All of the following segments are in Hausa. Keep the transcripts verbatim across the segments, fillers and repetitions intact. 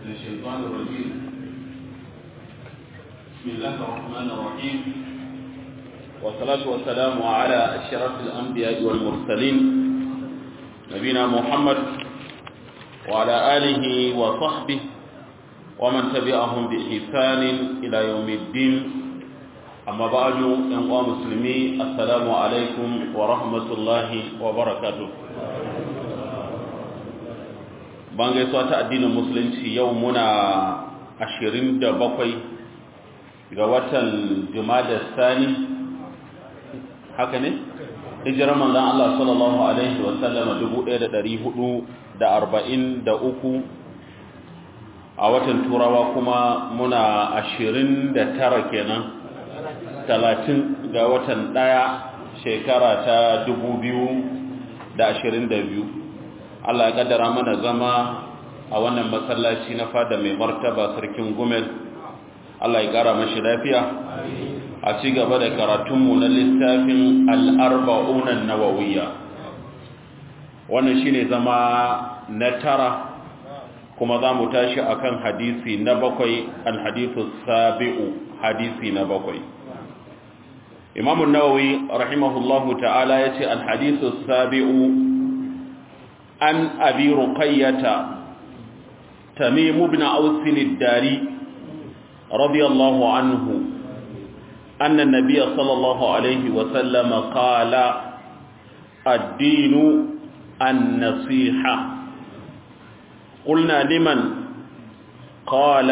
الشيطان الرجيم بسم الله الرحمن الرحيم والصلاة والسلام على أشرف الأنبياء والمرسلين نبينا محمد وعلى آله وصحبه ومن تبعهم بإحسان إلى يوم الدين أما بعد أيها المسلمين السلام عليكم ورحمة الله وبركاته ban gaisuwa ta addinin musulunci yau muna ashirin da bakwai ga watan Jumada Sani haka ne hijirar manzon Allah sallallahu alaihi wa sallam dubu ɗaya da ɗari hudu da arba'in da uku a watan Turawa kuma muna ashirin da tara kenan talatin ga watan ɗaya shekara ta dubu biyu da ashirin da biyu Allah ya kaddara mana zama a wannan masallaci na fada mai martaba sarkin Gumel. Allah ya kara mashi lafiya a ci gaba da karatunmu na littafin al-arba'un an-nawawiyya. Wannan shine zama na tara kuma za mu tashi akan hadisi na bakwai al-hadithu sabi'u hadisi na bakwai. Imam an-Nawawi rahimahullahu ta'ala yace al-hadithu sabi'u عن أبي رقية تميم بن أوس الداري رضي الله عنه أن النبي صلى الله عليه وسلم قال الدين النصيحة قلنا لمن قال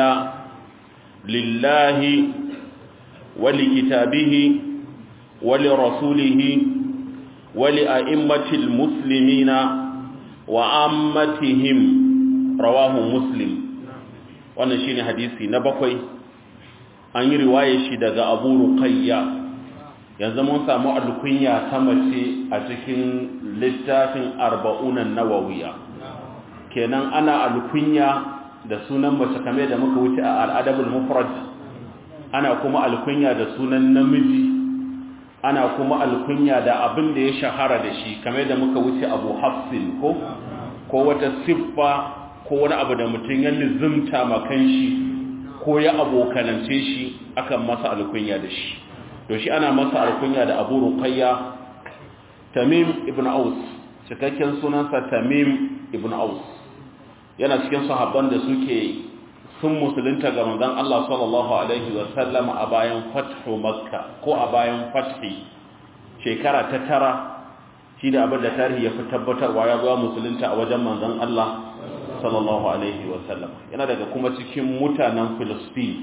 لله ولكتابه ولرسوله ولأئمة المسلمين وعامتهم رواه مسلم wannan shine hadisi na bakwai an yi riwaye shi daga Abu Ruqayya yanzu mun samu alkunya ta mace a cikin littafin arba'un an-nawawiyya kenan ana alkunya da sunan mace kamar da muka wuce a al-adabul mufrad ana kuma alkunya da sunan namiji ana kuma alkunya da abin da ya shahara da shi kamar da muka wuce Abu Hafsin ko ko wata siffa ko wani abu da mutum ya lizumta makan shi ko ya abokanance shi akan masa alkunya da shi to shi ana masa alkunya da Abu Ruqayya Tamim ibn Aus cikakken sunansa Tamim ibn Aus yana cikin sahabban da suke sun musulunta ga manzon Allah sallallahu alaihi wa sallam a bayan fathu Makka ko a bayan fathi shekara ta tara shi da abin da tarihi ya fi tabbatarwa ya zuwa musulunta a wajen manzon Allah sallallahu alaihi wa sallam yana daga kuma cikin mutanen Filistin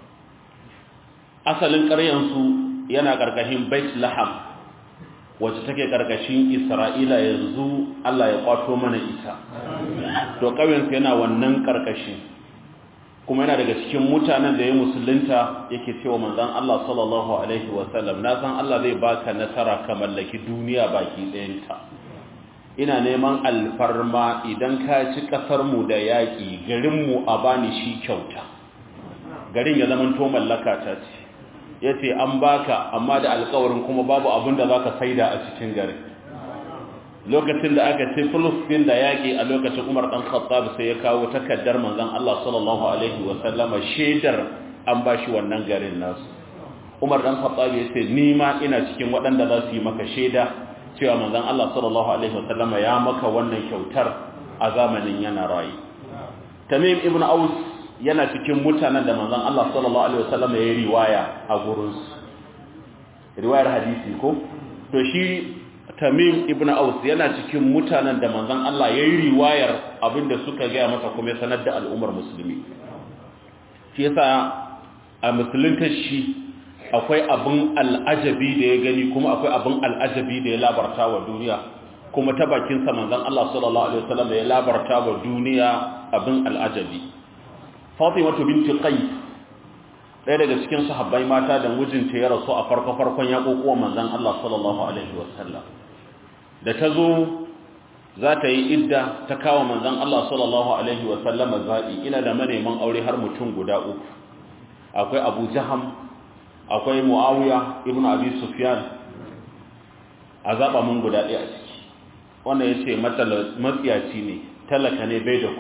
asalin ƙaryan su yana karkashin Bait Laham wacce take karkashin Isra'ila yanzu Allah ya kwato mana ita to ƙauyen yana wannan karkashin kuma yana daga cikin mutanen da ya musulunta yake cewa manzon Allah sallallahu alaihi wasallam na san Allah zai baka nasara ka mallaki duniya baki ɗayanta ina neman alfarma idan ka ci kasar mu da yaki garin mu a bani shi kyauta garin ya zaman to mallaka ta ce yace an baka amma da alƙawarin kuma babu abin da zaka saida a cikin garin lokacin da aka ce Filistin da yaƙi a lokacin Umar ɗan Khattab sai ya kawo takaddar manzon Allah sallallahu alaihi wa sallama shedar an bashi wannan garin nasu Umar ɗan Khattab ya ce ni ma ina cikin waɗanda za su yi maka sheda cewa manzon Allah sallallahu alaihi wa sallama ya maka wannan kyautar a zamanin yana rayi Tamim ibn Aus yana cikin mutanen da manzon Allah sallallahu alaihi wa sallama ya riwaya a gurin su riwayar hadisi ko to shi Tamim ibn Aus yana cikin mutanen da manzon Allah yayi riwayar abinda suka ga masa kuma ya sanar da al'ummar musulmi shi yasa a musulunta shi akwai abin al'ajabi da ya gani kuma akwai abin al'ajabi da ya labarta wa duniya kuma ta bakin sa manzon Allah sallallahu alaihi wasallam ya labarta wa duniya abin al'ajabi Fatima binti Qais ɗaya daga cikin sahabbai mata da mijinta ya rasu a farko farkon ya kokowa manzon Allah sallallahu alaihi wasallam da ta zo za ta yi idda ta kawo manzan Allah sallallahu Alaihi wasallama zaɓi ina da maneman aure har mutum guda uku akwai abu jaham akwai mu'awiya ibn abi sufyan a zaɓa mun guda ɗaya a ciki wanda ya ce matsiyaci ne talaka ne bai da kuɗi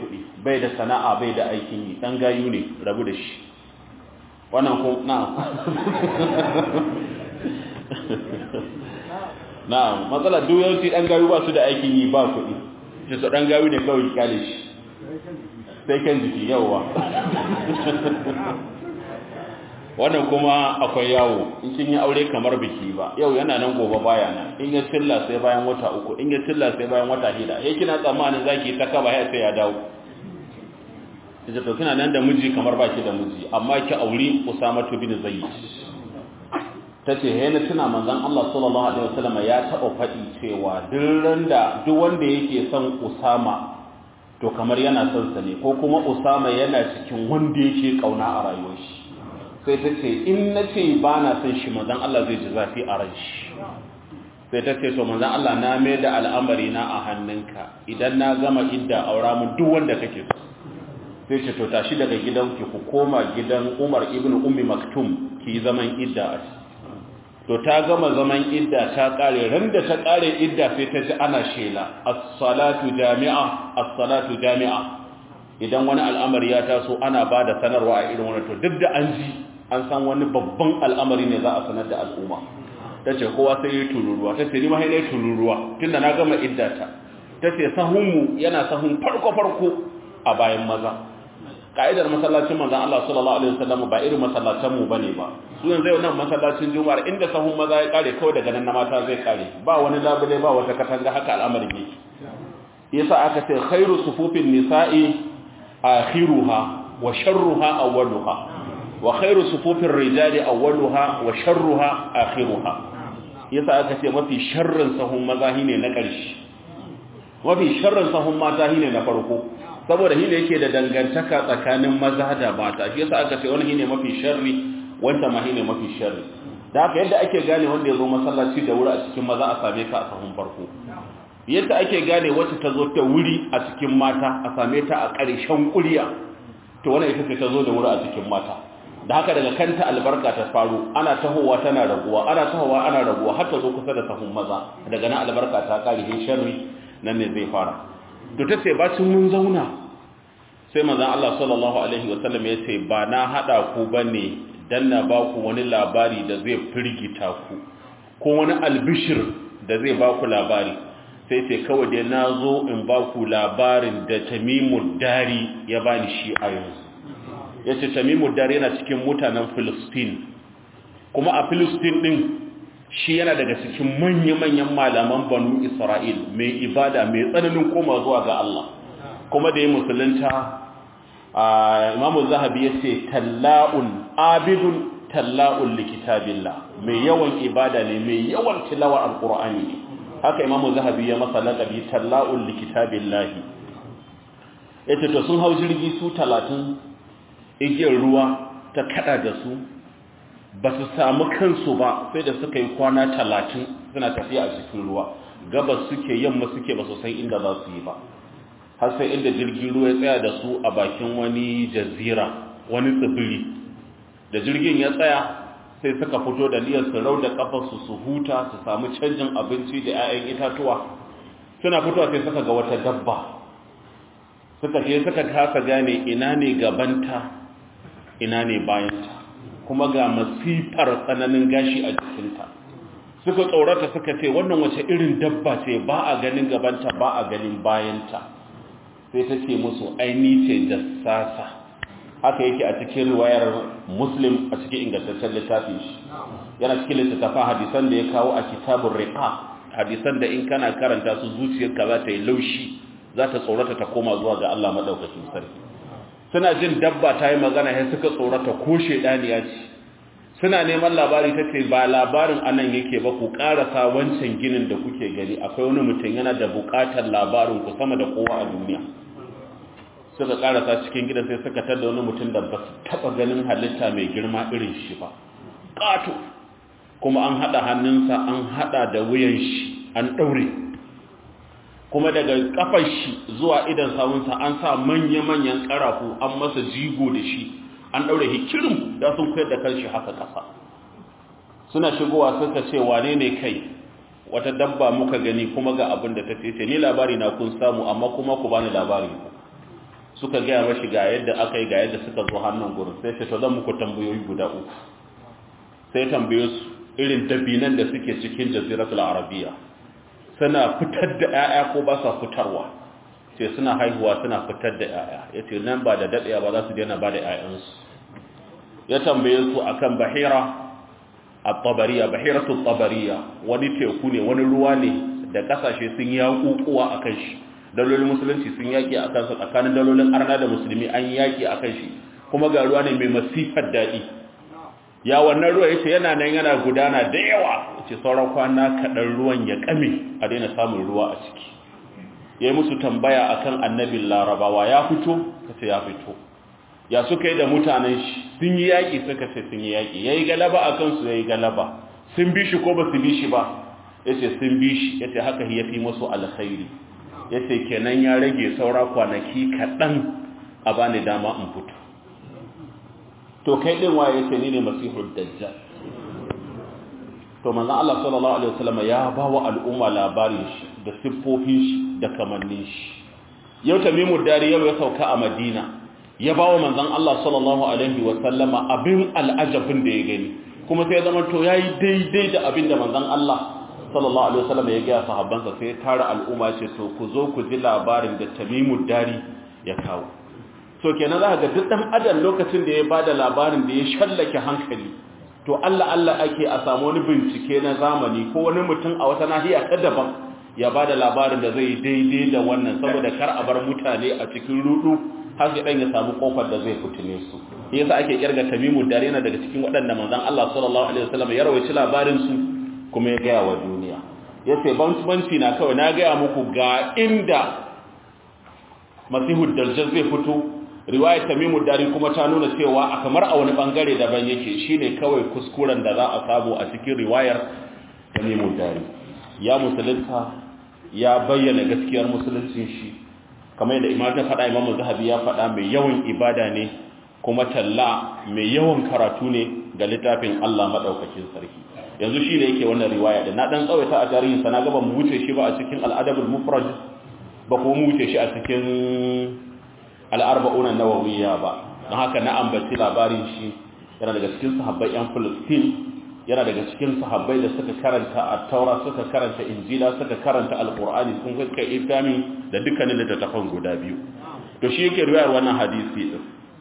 bai da sana'a bai da aikin yi dan gayu ne rabu da shi wannan ko na'am na'am matsala duk yawanci dan gayu ba su da aikin yi ba kuɗi shi su dan gayu ne kawai kyale shi sai kan jiki yawa wannan kuma akwai yawo in kin yi aure kamar biki ba yau yana nan gobe baya nan in ya tilla sai bayan wata uku in ya tilla sai bayan wata shida eh kina tsammanin zaki ta kaba ya sai ya dawo kaje to kina nan da miji kamar baki da miji amma ki aure Usama bin Zayd tace he na tuna manzon Allah sallallahu alaihi wasallam ya taba fadi cewa duk randa duk wanda yake son Usama to kamar yana son sa ne ko kuma Usama yana cikin wanda yake kauna a rayuwar shi sai ta ce in na ce ba na son shi manzan Allah zai ji zafi a ran shi sai ta ce to manzan Allah na mai da al'amari na a hannunka idan na gama idda aura mu duk wanda kake so sai ce to tashi daga gidanki ku koma gidan Umar ibn Ummi Maktum ki zaman idda a to ta gama zaman idda ta kare ran da ta kare idda sai ta ji ana shela as-salatu jami'a as-salatu jami'a idan wani al'amari ya taso ana ba da sanarwa a irin wannan to duk da an ji an san wani babban al'amari ne za a sanar da al'umma ta ce kowa sai yi tururuwa ta ce ni ma hainai tururuwa tunda na gama iddata ta ce sahunmu yana sahun farko-farko a bayan maza ka'idar masallacin manzan Allah sallallahu alaihi wasallam ba irin masallacinmu bane ba su yanzu yau nan masallacin juma'ar inda sahun maza ya kare kawai daga nan na mata zai kare ba wani labule ba wata katanga haka al'amari ne yasa aka ce khairu sufufin nisa'i akhiruha wa sharruha awwaluha wa khairu sufufin rijali awwaluha wa sharruha akhiruha yasa aka ce mafi sharrin sahun maza ne na ƙarshe mafi sharrin sahun mata ne na farko saboda shine yake da dangantaka tsakanin maza da mata shi yasa aka ce wani shine mafi sharri wanda ma shine mafi sharri da haka yadda ake gane wanda ya zo masallaci da wuri a cikin maza a same ka a sahun farko yadda ake gane wacce ta zo ta wuri a cikin mata a same ta a ƙarshen ƙuriya to wannan ita ce ta zo da wuri a cikin mata da haka daga kanta albarka ta faru ana tahowa tana raguwa ana tahowa ana raguwa har ta zo kusa da sahun maza daga nan albarka ta kare hin sharri nan ne zai fara to tace bacin mun zauna sai manzon Allah sallallahu alaihi wasallam ya ce ba na hada ku bane dan na ba ku wani labari da zai firgita ku ko wani albishir da zai ba ku labari sai ce kawai dai na zo in ba ku labarin da Tamimud Dari ya bani shi a yanzu ya ce Tamimud Dari yana cikin mutanen Filistin kuma a Filistin din shi yana daga cikin manya-manyan malaman Banu Isra'il mai ibada mai tsananin koma zuwa ga Allah kuma da ya musulunta Imam Zahabi ya ce talla'un abidun talla'un likitabillah mai yawan ibada ne mai yawan tilawar alqur'ani ne haka Imam Zahabi ya masa laqabi talla'un likitabillah yace to sun hau jirgi su talatin igiyar ruwa ta kada da su ba su samu kansu ba sai da suka yi kwana talatin suna tafiya a cikin ruwa gabas suke yamma suke ba su san inda za su yi ba har sai inda jirgin ruwa ya tsaya da su a bakin wani jazira wani tsibiri da jirgin ya tsaya sai suka fito da niyyar su rau da kafarsu su huta su samu canjin abinci da 'ya'yan itatuwa suna fitowa sai suka ga wata dabba suka je suka kasa gane ina ne gabanta ina ne bayanta kuma ga masifar tsananin gashi a jikinta suka tsorata suka ce wannan wace irin dabba ce ba a ganin gabanta ba a ganin bayanta sai ta ce musu aini ce jassasa haka yake a cikin riwayar muslim a cikin ingantaccen littafin shi yana cikin littattafan hadisan da ya kawo a kitabun riqa hadisan da in kana karanta su zuciyarka za ta yi laushi za ta tsorata ta koma zuwa ga Allah madaukakin sarki suna jin dabba ta yi magana sai suka tsorata ko shedaniya ce suna neman labari ta ce ba labarin anan yake ba ku karasa wancan ginin da kuke gani akwai wani mutum yana da bukatar labarin ku sama da kowa a duniya suka karasa cikin gidan sai suka tada wani mutum da ba su taba ganin halitta mai girma irin shi ba ƙato kuma an hada hannunsa an hada da wuyan shi an daure kuma daga kafar shi zuwa idan sawunsa an sa manya-manyan karafu an masa jigo da shi an daure hikirin da sun koyar da kanshi haka kasa suna shigowa suka ce wane ne kai wata dabba muka gani kuma ga abin da ta ce ni labari na kun samu amma kuma ku bani labari suka gaya mashi ga yadda aka yi ga yadda suka zo hannun gurin sai ce to zan muku tambayoyi guda uku sai tambaye su irin dabinan da suke cikin jaziratul arabiya suna fitar da 'ya'ya ko ba sa fitarwa ce suna haihuwa suna fitar da 'ya'ya yace nan ba da daɗaya ba za su daina ba da 'ya'yansu ya tambaye su akan bahira at-tabariya bahiratu at-tabariya wani teku ne wani ruwa ne da kasashe sun yaƙuƙuwa akan shi dalolin musulunci sun yaki a kansa tsakanin dalolin arna da musulmi an yaki a kan shi kuma ga ruwa ne mai masifar daɗi ya wannan ruwa yace yana nan yana gudana da yawa yace sauran kwana kaɗan ruwan ya ƙame a daina samun ruwa a ciki ya yi musu tambaya akan annabin larabawa ya fito kace ya fito ya suka yi da mutanen shi sun yi yaƙi suka ce sun yi yaƙi ya yi galaba a kansu ya yi galaba sun bi shi ko ba su bi shi ba yace sun bi shi yace haka ya fi musu alkhairi yace kenan ya rage saura kwanaki kaɗan a bani dama in fito to kai ɗin waye yace ni ne masihul dajjal to manzon Allah sallallahu alaihi wasallam ya ba wa al'umma labarin shi da siffofin shi da kamannin shi yau Tamimud Dari yau ya sauka a Madina ya ba wa manzon Allah sallallahu alaihi wasallama abin al'ajabin da ya gani kuma sai ya zama to yayi daidai da abin da manzon Allah sallallahu alaihi wasallam ya ga sahabbansa sai ya tara al'umma ce to ku zo ku ji labarin da Tamimud Dari ya kawo to kenan za ga duk dan adam lokacin da ya bada labarin da ya shallake hankali to Allah Allah ake a samu wani bincike na zamani ko wani mutum a wata nahiya ta daban ya bada labarin da zai daidai da wannan saboda kar a bar mutane a cikin rudu har sai dan ya samu kofar da zai fitine su yasa ake kirga Tamimud Dari yana daga cikin waɗanda manzon Allah sallallahu alaihi wasallam ya rawaita labarin su kuma ya gaya wa duniya ya ce banci na kawai na gaya muku ga inda masihud dajjal zai fito riwayar Tamimud Dari kuma ta nuna cewa a kamar a wani bangare daban yake shine kawai kuskuren da za a samu a cikin riwayar Tamimud Dari ya musulunta ya bayyana gaskiyar musuluncin shi kamar yadda imam ta faɗa Imam Zahabi ya faɗa mai yawan ibada ne kuma talla mai yawan karatu ne ga littafin Allah madaukakin sarki yanzu shi ne yake wannan riwaya da na dan tsawaita a tarihin sa na gaba mu wuce shi ba a cikin al-adabul mufrad ba ko mu wuce shi a cikin al-arba'un an-nawawiyya ba don haka na ambaci labarin shi yana daga cikin sahabbai yan Palestine yana daga cikin sahabbai da suka karanta at-taura suka karanta injila suka karanta al-qur'ani sun kai ifami da dukkanin littattafan guda biyu to shi yake riwayar wannan hadisi din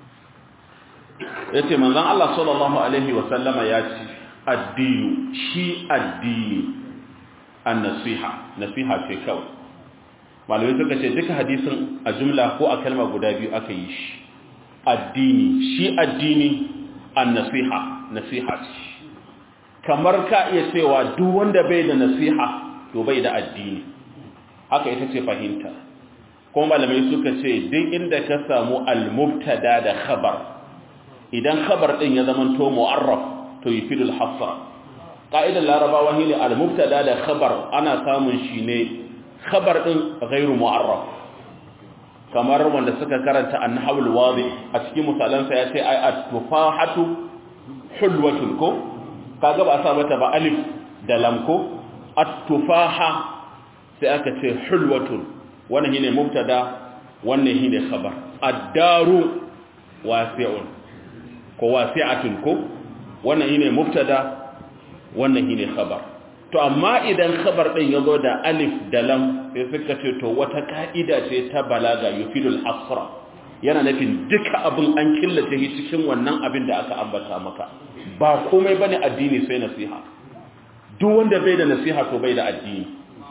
yace manzon Allah sallallahu alaihi wa sallama ya ce addini shi addini an-nasiha nasiha ce kawai malamai suka ce duka hadisin a jumla ko a kalma guda biyu aka yi shi addini shi addini an-nasiha nasiha ce kamar ka iya cewa duk wanda bai da nasiha to bai da addini haka ita ce fahimta kuma malamai suka ce duk inda ka samu al-mubtada da khabar idan khabar din ya zama to mu'arraf to yufidul hasra qa'idar larabawa ne al-mubtada da khabar ana samun shi ne khabar din ghairu mu'arraf kamar wanda suka karanta an-nahwul wadi a cikin misalan sa yace ay at-tufahatu hulwatun ko kaga ba sa mata ba alif da lam ko at-tufaha sai aka ce hulwatun wannan shine mubtada wannan shine khabar ad-daru wasi'un ko wasi'atun ko wannan shine mubtada wannan shine khabar to amma idan khabar din yazo da alif da lam sai suka ce to wata kaida ce ta balaga yufidul hasra yana nufin duka abin an killace shi cikin wannan abin da aka ambata maka ba komai bane addini sai nasiha duk wanda bai da nasiha to bai da addini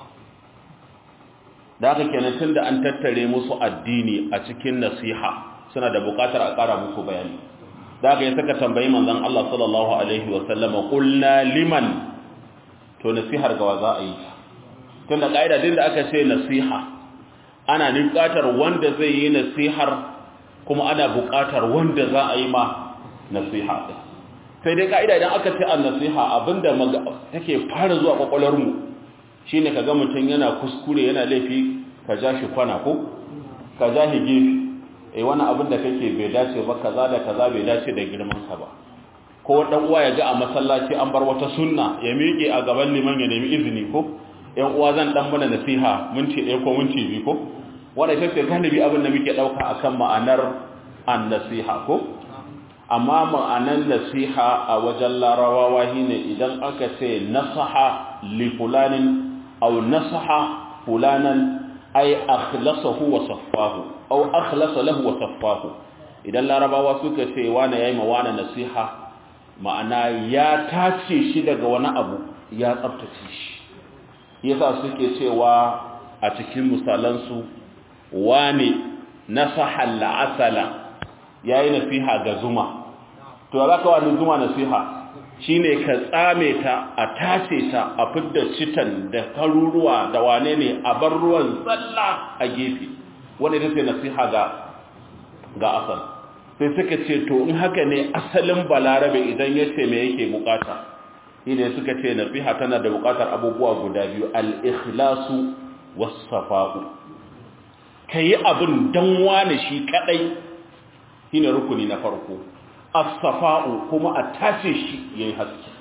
da haka kenan tunda an tattare musu addini a cikin nasiha suna da buƙatar a ƙara musu bayani da haka ya saka tambayi manzon Allah sallallahu alaihi wa sallama qulna liman to nasihar ga wa za a yi tunda kaida din da aka ce nasiha ana buƙatar wanda zai yi nasihar kuma ana buƙatar wanda za a yi ma nasiha sai dai kaida idan aka ce an-nasiha abinda take fara zuwa kwakwalwar mu shine kaga mutun yana kuskure yana laifi ka ja shi kwana ko ka ja shi gefe eh wani abin da kake bai dace ba kaza da kaza bai dace da girman sa ba ko dan uwa ya ga a masallaci an bar wata sunna ya miƙe a gaban liman ya nemi izini ko ɗan uwa zan dan mana nasiha minti ɗaya ko minti biyu ko wanda ita ce galibi abin da muke ɗauka akan ma'anar an-nasiha ko amma ma'anar nasiha a wajen larabawa shine idan aka ce nasaha li fulanin aw nasaha fulanan ay akhlasahu wa saffahu aw akhlasa lahu wa saffahu idan larabawa suka ce wani yayi ma wani nasiha ma'ana ya tace shi daga wani abu ya tsaftace shi yasa suke cewa a cikin misalansu wani nasaha al-asala yayi nasiha ga zuma to za ka wani zuma nasiha shine ka tsame ta a tace ta a fidda citan da karuruwa da wane ne a bar ruwan tsalla a gefe wanda ita ce nasiha ga ga asal sai suka ce to in haka ne asalin balarabe idan ya ce me yake bukata shine suka ce nasiha tana da bukatar abubuwa guda biyu al-ikhlasu was-safa'u kai abin dan wane shi kadai shine rukuni na farko as-safa'u kuma a tace shi yayi haske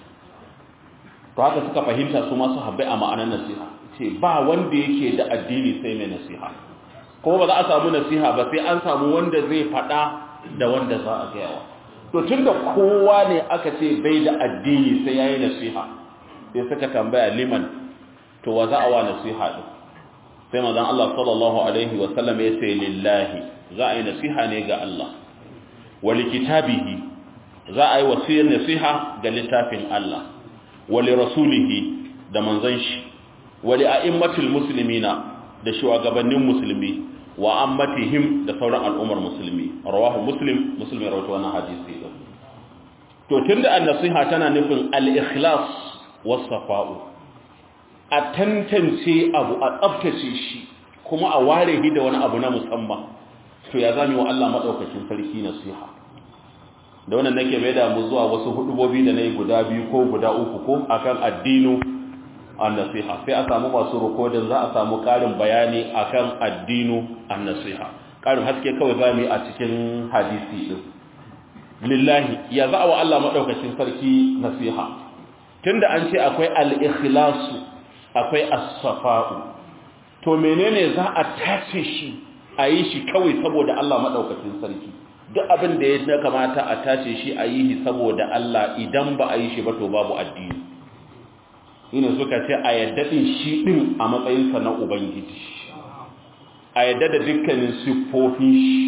to haka suka fahimta su masu habbai a ma'anar nasiha ce ba wanda yake da addini sai mai nasiha kuma ba za a samu nasiha ba sai an samu wanda zai fada da wanda za a gayawa to tunda kowa ne aka ce bai da addini sai yayi nasiha sai suka tambaya liman to wa za a wa nasiha din sai manzon Allah sallallahu alaihi wa sallam ya ce lillahi za a yi nasiha ne ga Allah wali kitabihi za a yi wasiyar nasiha ga littafin Allah wali rasulihi da manzon shi wali a'immatul muslimina da shugabannin musulmi wa ammatihim da sauran al'ummar musulmi rawahu muslim muslim ya rawaito wannan hadisi to tunda an-nasiha tana nufin al-ikhlas was-safa'u a tantance abu a tsaftace shi kuma a ware shi da wani abu na musamman to ya zami wa Allah madaukakin sarki nasiha da wannan nake mai da mu zuwa wasu hudubobi da nayi guda biyu ko guda uku ko akan addinu an-nasiha sai a samu masu rikodin za a samu karin bayani akan addinu an-nasiha karin haske kawai zamu yi a cikin hadisi din lillahi ya za wa Allah madaukakin sarki nasiha tunda an ce akwai al-ikhlasu akwai as-safa'u to menene za a tace shi a yi shi kawai saboda Allah maɗaukacin sarki duk abin da ya kamata a tace shi a yi shi saboda Allah idan ba a yi shi ba to babu addini ina suka ce a yadda din shi din a matsayinsa na ubangiji a yadda da dukkanin siffofin shi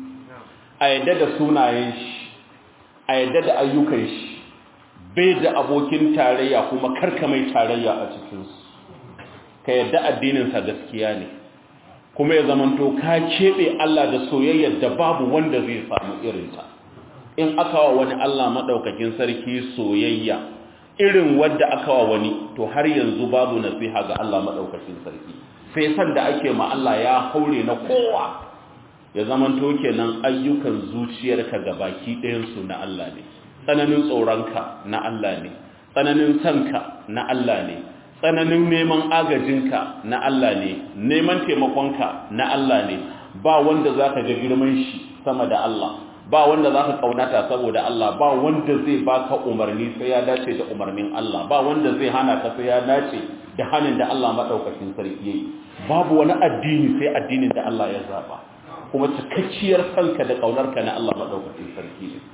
a yadda da sunayen shi a yadda da ayyukan shi bai da abokin tarayya kuma karka mai tarayya a cikinsu ka yadda addininsa gaskiya ne kuma ya zamanto ka keɓe Allah da soyayyar da babu wanda zai samu irinta in aka wa wani Allah maɗaukakin sarki soyayya irin wadda aka wa wani to har yanzu babu nasiha ga Allah maɗaukakin sarki sai san da ake ma Allah ya haure na kowa ya zamanto kenan ayyukan zuciyarka ga baki ɗayansu na Allah ne tsananin tsoronka na Allah ne tsananin sanka na Allah ne tsananin neman agajinka na Allah ne neman taimakonka na Allah ne ba wanda zaka ga girman shi sama da Allah ba wanda zaka kaunata saboda Allah ba wanda zai baka umarni sai ya dace da umarnin Allah ba wanda zai hana ka sai ya dace da hanin da Allah madaukakin sarki yayi babu wani addini sai addinin da Allah ya zaba kuma cikakkiyar sanka da kaunarka na Allah madaukakin sarki ne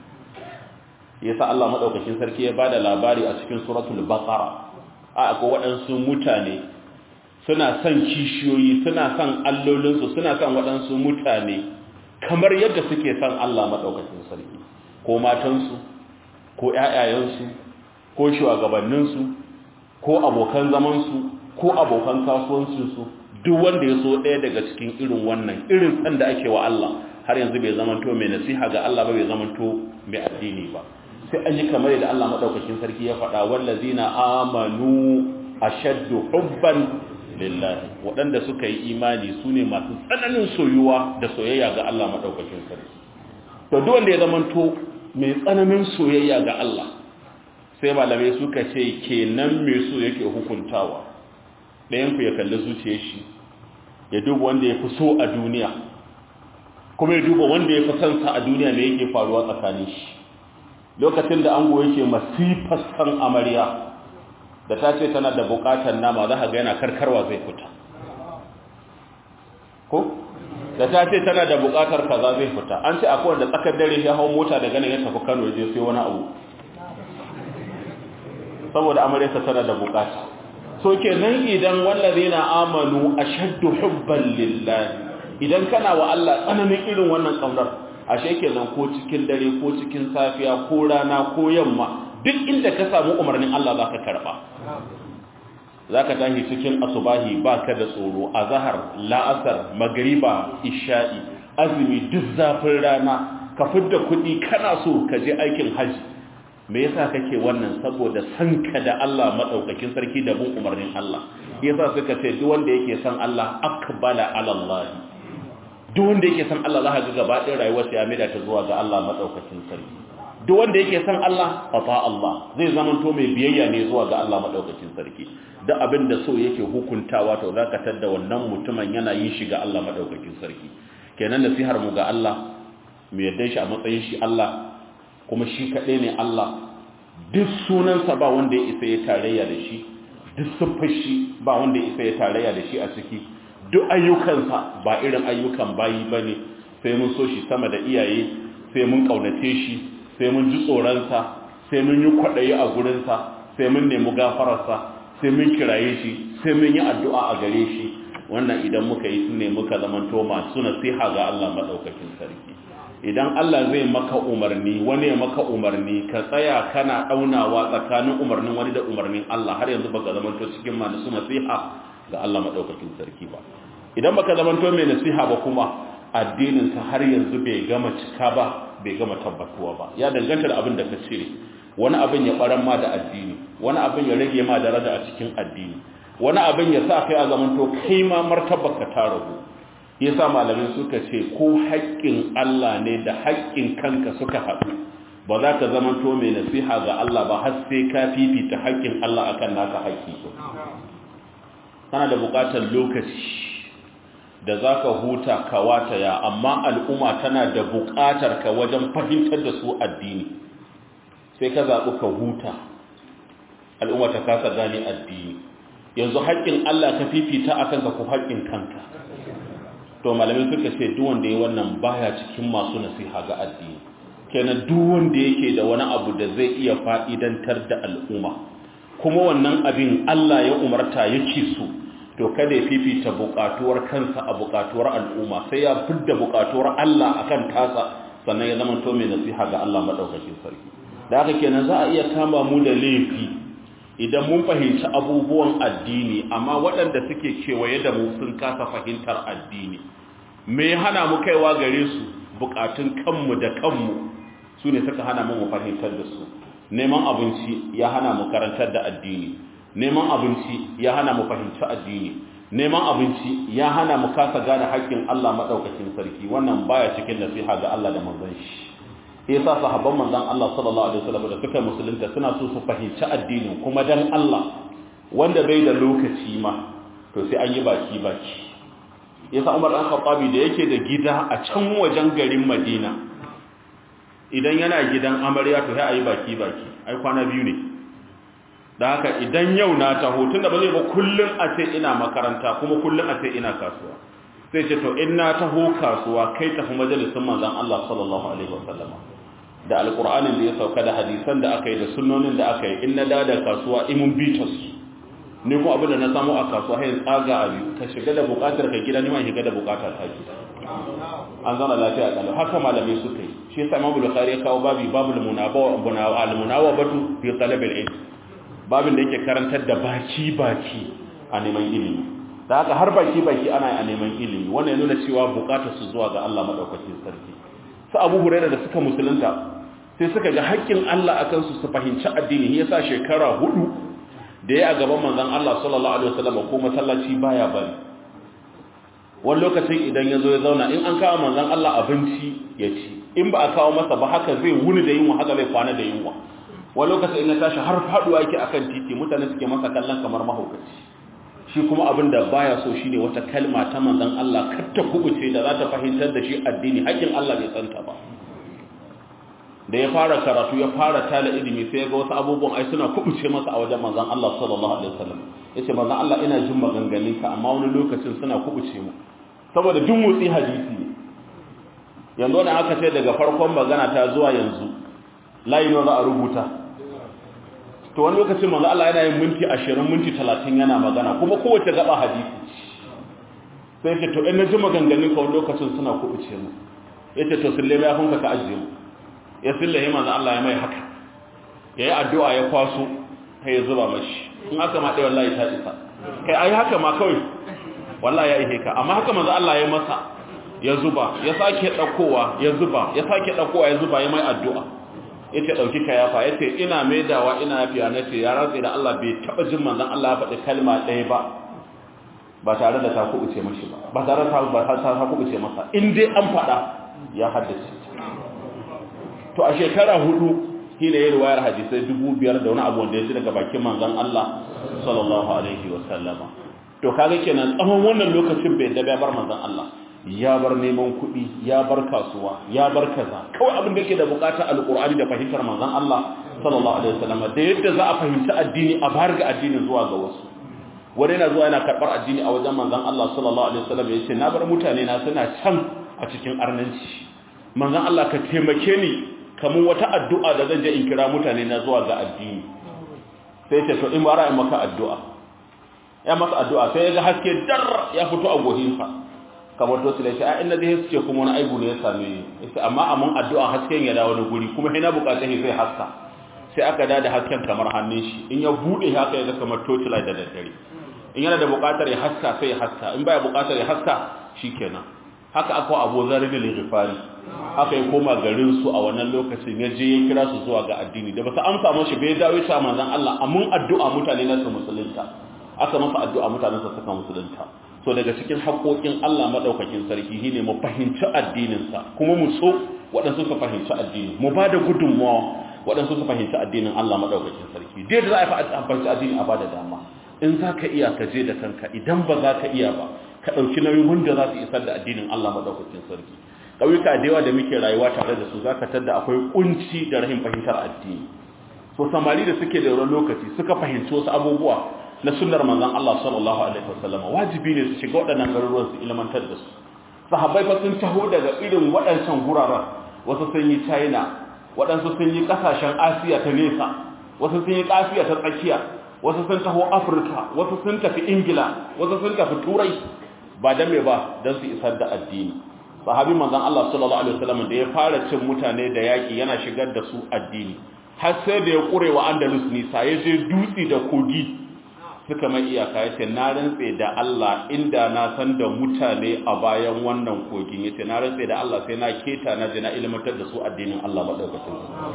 yasa Allah madaukakin sarki ya bada labari a cikin suratul baqara a akwai waɗansu mutane suna son kishiyoyi suna son allolinsu suna son waɗansu mutane kamar yadda suke son Allah maɗaukacin sarki ko matansu ko ƴaƴayensu ko shugabanninsu ko abokan zamansu ko abokan kasuwancinsu duk wanda ya so ɗaya daga cikin irin wannan irin san da ake wa Allah har yanzu bai zamanto mai nasiha ga Allah ba bai zamanto mai addini ba sai an yi kamar da Allah madaukakin sarki ya faɗa wallazina amanu ashaddu hubban lillahi waɗanda suka yi imani sune masu tsananin soyuwa da soyayya ga Allah madaukakin sarki to duk wanda ya zamanto mai tsananin soyayya ga Allah sai malamai suka ce kenan me so yake hukuntawa ɗayan ku ya kalli zuciyar shi ya duba wanda ya fi so a duniya kuma ya duba wanda ya fi son sa a duniya me yake faruwa tsakanin shi lokacin da ango yake masifar san amarya da ta ce tana da bukatar nama za ka ga yana karkarwa zai fita ko da ta ce tana da bukatar kaza zai fita an ce akwai wanda tsakar dare ya hau mota daga nan ya tafi Kano ya je sai wani abu saboda amaryarsa tana da bukata so kenan idan wallazina amanu ashaddu hubban lillahi idan kana wa Allah tsananin irin wannan kaunar ashe kenan ko cikin dare ko cikin safiya ko rana ko yamma duk inda ka samu umarnin Allah zaka karba zaka tashi cikin asubahi baka da tsoro azhar la'asar magriba isha'i azumi duk zafin rana ka fidda kudi kana so ka je aikin haji me yasa kake wannan saboda sanka da Allah madaukakin sarki da bin umarnin Allah yasa suka ce duk wanda yake san Allah akbala ala Allah duk wanda yake san Allah za ka ga gaba ɗaya rayuwarsa ya maida ta zuwa ga Allah madaukakin sarki duk wanda yake san Allah ata Allah zai zama to mai biyayya ne zuwa ga Allah madaukakin sarki duk abin da so yake hukuntawa to zaka tada wannan mutumin yana yin shi ga Allah madaukakin sarki kenan nasihar mu ga Allah mu yarda shi a matsayin shi Allah kuma shi kaɗai ne Allah duk sunansa ba wanda ya isa ya tarayya da shi duk siffar shi ba wanda ya isa ya tarayya da shi a ciki duk ayyukansa ba irin ayyukan bayi ba ne sai mun so shi sama da iyaye sai mun ƙaunace shi sai mun ji tsoronsa sai mun yi kwaɗayi a gurinsa sai mun nemi gafararsa sai mun kiraye shi sai mun yi addu'a a gare shi wannan idan muka yi su ne muka zamanto masu nasiha ga Allah maɗaukakin sarki idan Allah zai maka umarni wani ya maka umarni ka tsaya kana daunawa tsakanin umarnin wani da umarnin Allah har yanzu baka zamanto cikin masu nasiha ga Allah madaukakin sarki ba idan baka zamanto mai nasiha ba kuma addinin ka har yanzu bai gama cika ba bai gama tabbatuwa ba ya danganta da abin da ka cire wani abin ya baran ma da addini wani abin ya rage ma daraja a cikin addini wani abin ya sa kai a zamanto kai ma martabarka ta ragu yasa malamin suka ce ko haƙƙin Allah ne da haƙƙin kanka suka haɗu ba za ka zama to mai nasiha ga Allah ba har sai ka fifita haƙƙin Allah akan naka haƙƙi kana da buƙatar lokaci da za ka huta ka wataya amma al'umma tana da buƙatar ka wajen fahimtar da su addini sai ka zaɓi ka huta al'umma ta kasa gane addini yanzu haƙƙin Allah ka fifita akan ka ko haƙƙin kanka to malamin suka ce duk wanda yayi wannan baya cikin masu nasiha ga addini kenan duk wanda yake da wani abu da zai iya fa'idantar da al'umma kuma wannan abin Allah ya umarta yake so to kada ya fifita buƙatuwar kansa a buƙatuwar al'umma sai ya fidda buƙatuwar Allah akan tasa sannan ya zama to mai nasiha ga Allah madaukakin sarki da haka kenan za a iya kama mu da laifi idan mun fahimci abubuwan addini amma waɗanda suke kewaye da mu sun kasa fahimtar addini me ya hana mu kaiwa gare su bukatun kanmu da kanmu su ne suka hana mu fahimtar da su neman abinci ya hana mu karantar da addini neman abinci ya hana mu fahimci addini neman abinci ya hana mu kasa gane haƙƙin Allah madaukakin sarki wannan baya cikin nasiha ga Allah da manzon shi yasa sahabban manzon Allah sallallahu alaihi wasallam da suka musulunta suna so su fahimci addinin kuma dan Allah wanda bai da lokaci ma to sai an yi baki baki yasa Umar dan Khattabi da yake da gida a can wajen garin Madina idan yana gidan amarya to sai ayi baki baki ai kwana biyu ne da haka idan yau na taho tunda ba zai ba kullun a ce ina makaranta kuma kullun a ce ina kasuwa sai ce to in na taho kasuwa kai tafi majalisin manzon Allah sallallahu alaihi wasallam da alqur'anin da ya sauka da hadisan da aka yi da sunnonin da aka yi in na da kasuwa imun bitos ni ko abin da na samu a kasuwa hayin tsaga abi ka shiga da bukatar ka gida ni ma shiga da bukatar ta gida an zana lafiya kalau haka malamai suka yi shi yasa Imam Bukhari ya kawo babi babul munawa al munawabatu fi talab al ilm babin da yake karantar da baki baki a neman ilimi da haka har baki baki ana a neman ilimi wannan ya nuna cewa bukatar su zuwa ga Allah madaukakin sarki su Abu Hurairah da suka musulunta sai suka ga haƙƙin Allah akan su su fahimci addini yasa shekara hudu da ya a gaban manzon Allah sallallahu alaihi wasallam ko masallaci baya bari wani lokacin idan ya zo ya zauna in an kawo manzon Allah abinci ya ci in ba a kawo masa ba haka zai wuni da yunwa haka zai kwana da yunwa wani lokacin in ya tashi har faduwa yake akan titi mutane suke masa kallon kamar mahaukaci shi kuma abin da baya so shine wata kalma ta manzon Allah kar ta kubuce da za ta fahimtar da shi addini haƙin Allah bai tsanta ba da ya fara karatu ya fara tala ilimi sai ga wasu abubuwan ai suna kubuce masa a wajen manzon Allah sallallahu alaihi wasallam yace manzon Allah ina jin maganganunka amma wani lokacin suna kubuce mu saboda duk motsi hadisi ne yanzu wannan aka ce daga farkon magana ta zuwa yanzu layi ne za a rubuta to wani lokacin manzo Allah yana yin minti ashirin minti talatin yana magana kuma kowace gaba hadisi sai ce to in na ji maganganun ka wani lokacin suna kubuce mu yace to sille ya funka ka ajiye mu ya sille manzo Allah ya mai haka yayi addu'a ya kwaso sai ya zuba mashi in aka ma dai wallahi ta isa kai ai haka ma kawai wallahi ya ihe ka amma haka manzo Allah ya masa ya zuba ya sake daukowa ya zuba ya sake daukowa ya zuba ya mai addu'a yace dauki ka yafa yace ina maidawa ina yafiya nace ya rantsi da Allah bai taba jin manzon Allah ya faɗi kalma ɗaya ba ba tare da ta kubuce mashi ba ba tare da ba ta kubuce masa in dai an faɗa ya haddace to a shekara hudu shine yayin riwayar hadisi dubu biyar da wani abu wanda ya ci daga bakin manzon Allah sallallahu alaihi wa sallama to kaga kenan tsawon wannan lokacin bai da bar manzon Allah ya bar neman kuɗi ya bar kasuwa ya bar kaza kawai abin da yake da bukata alqur'ani da fahimtar manzon Allah sallallahu alaihi wa sallama da yadda za a fahimci addini a bar ga addinin zuwa ga wasu wani yana zuwa yana karbar addini a wajen manzon Allah sallallahu alaihi wa sallam yace na bar mutane na suna can a cikin arnanci manzon Allah ka taimake ni kamun wata addu'a da zan je in kira mutane na zuwa ga addini sai ce to in bara in maka addu'a ya maka addu'a sai ya ga haske dar ya fito a gohinsa kamar to sai a inda dai suke kuma wani aibu ne ya same ni yace amma amun addu'a hasken ya dawo wani guri kuma ina bukatar shi sai haska sai aka da da hasken kamar hannun shi in ya bude haka ya ga kamar torchlight da daddare in yana da bukatar ya haska sai ya haska in baya bukatar ya haska shikenan haka aka Abu Zarr bin Ghifari aka yi koma garin su a wannan lokacin ya je ya kira su zuwa ga addini da ba su amsa mashi bai dawo shi manzon Allah amun addu'a mutane na su musulunta aka masa addu'a mutanen sa suka musulunta so daga cikin haƙoƙin Allah madaukakin sarki shine mu fahimci addinin sa kuma mu so waɗansu su fahimci addini mu bada gudunmawa waɗansu su fahimci addinin Allah madaukakin sarki dai da za a fahimci addini a bada dama in zaka iya ka je da kanka idan ba za ka iya ba ka ɗauki nauyin wanda za su isar da addinin Allah madaukakin sarki ƙauyuka da yawa da muke rayuwa tare da su za ka tadda akwai kunci da rahin fahimtar addini so samari da suke da wani lokaci suka fahimci wasu abubuwa na sunnar manzon Allah sallallahu alaihi wasallam wajibi ne su shiga waɗannan garuruwan su ilmantar da su sahabbai fa sun taho daga irin waɗancan guraren wasu sun yi China waɗansu sun yi ƙasashen Asiya ta nesa wasu sun yi Asiya ta tsakiya wasu sun taho Afirka wasu sun tafi Ingila wasu sun tafi Turai ba dan me ba dan su isar da addini sahabi manzon Allah sallallahu alaihi wasallam da ya fara cin mutane da yaki yana shigar da su addini har sai da ya kurewa Andalus nisa ya je dutsi da kogi suka mai iyaka yace na rantse da Allah inda na san da mutane a bayan wannan kogin yace na rantse da Allah sai na keta na je na ilmantar da su addinin Allah madaukakin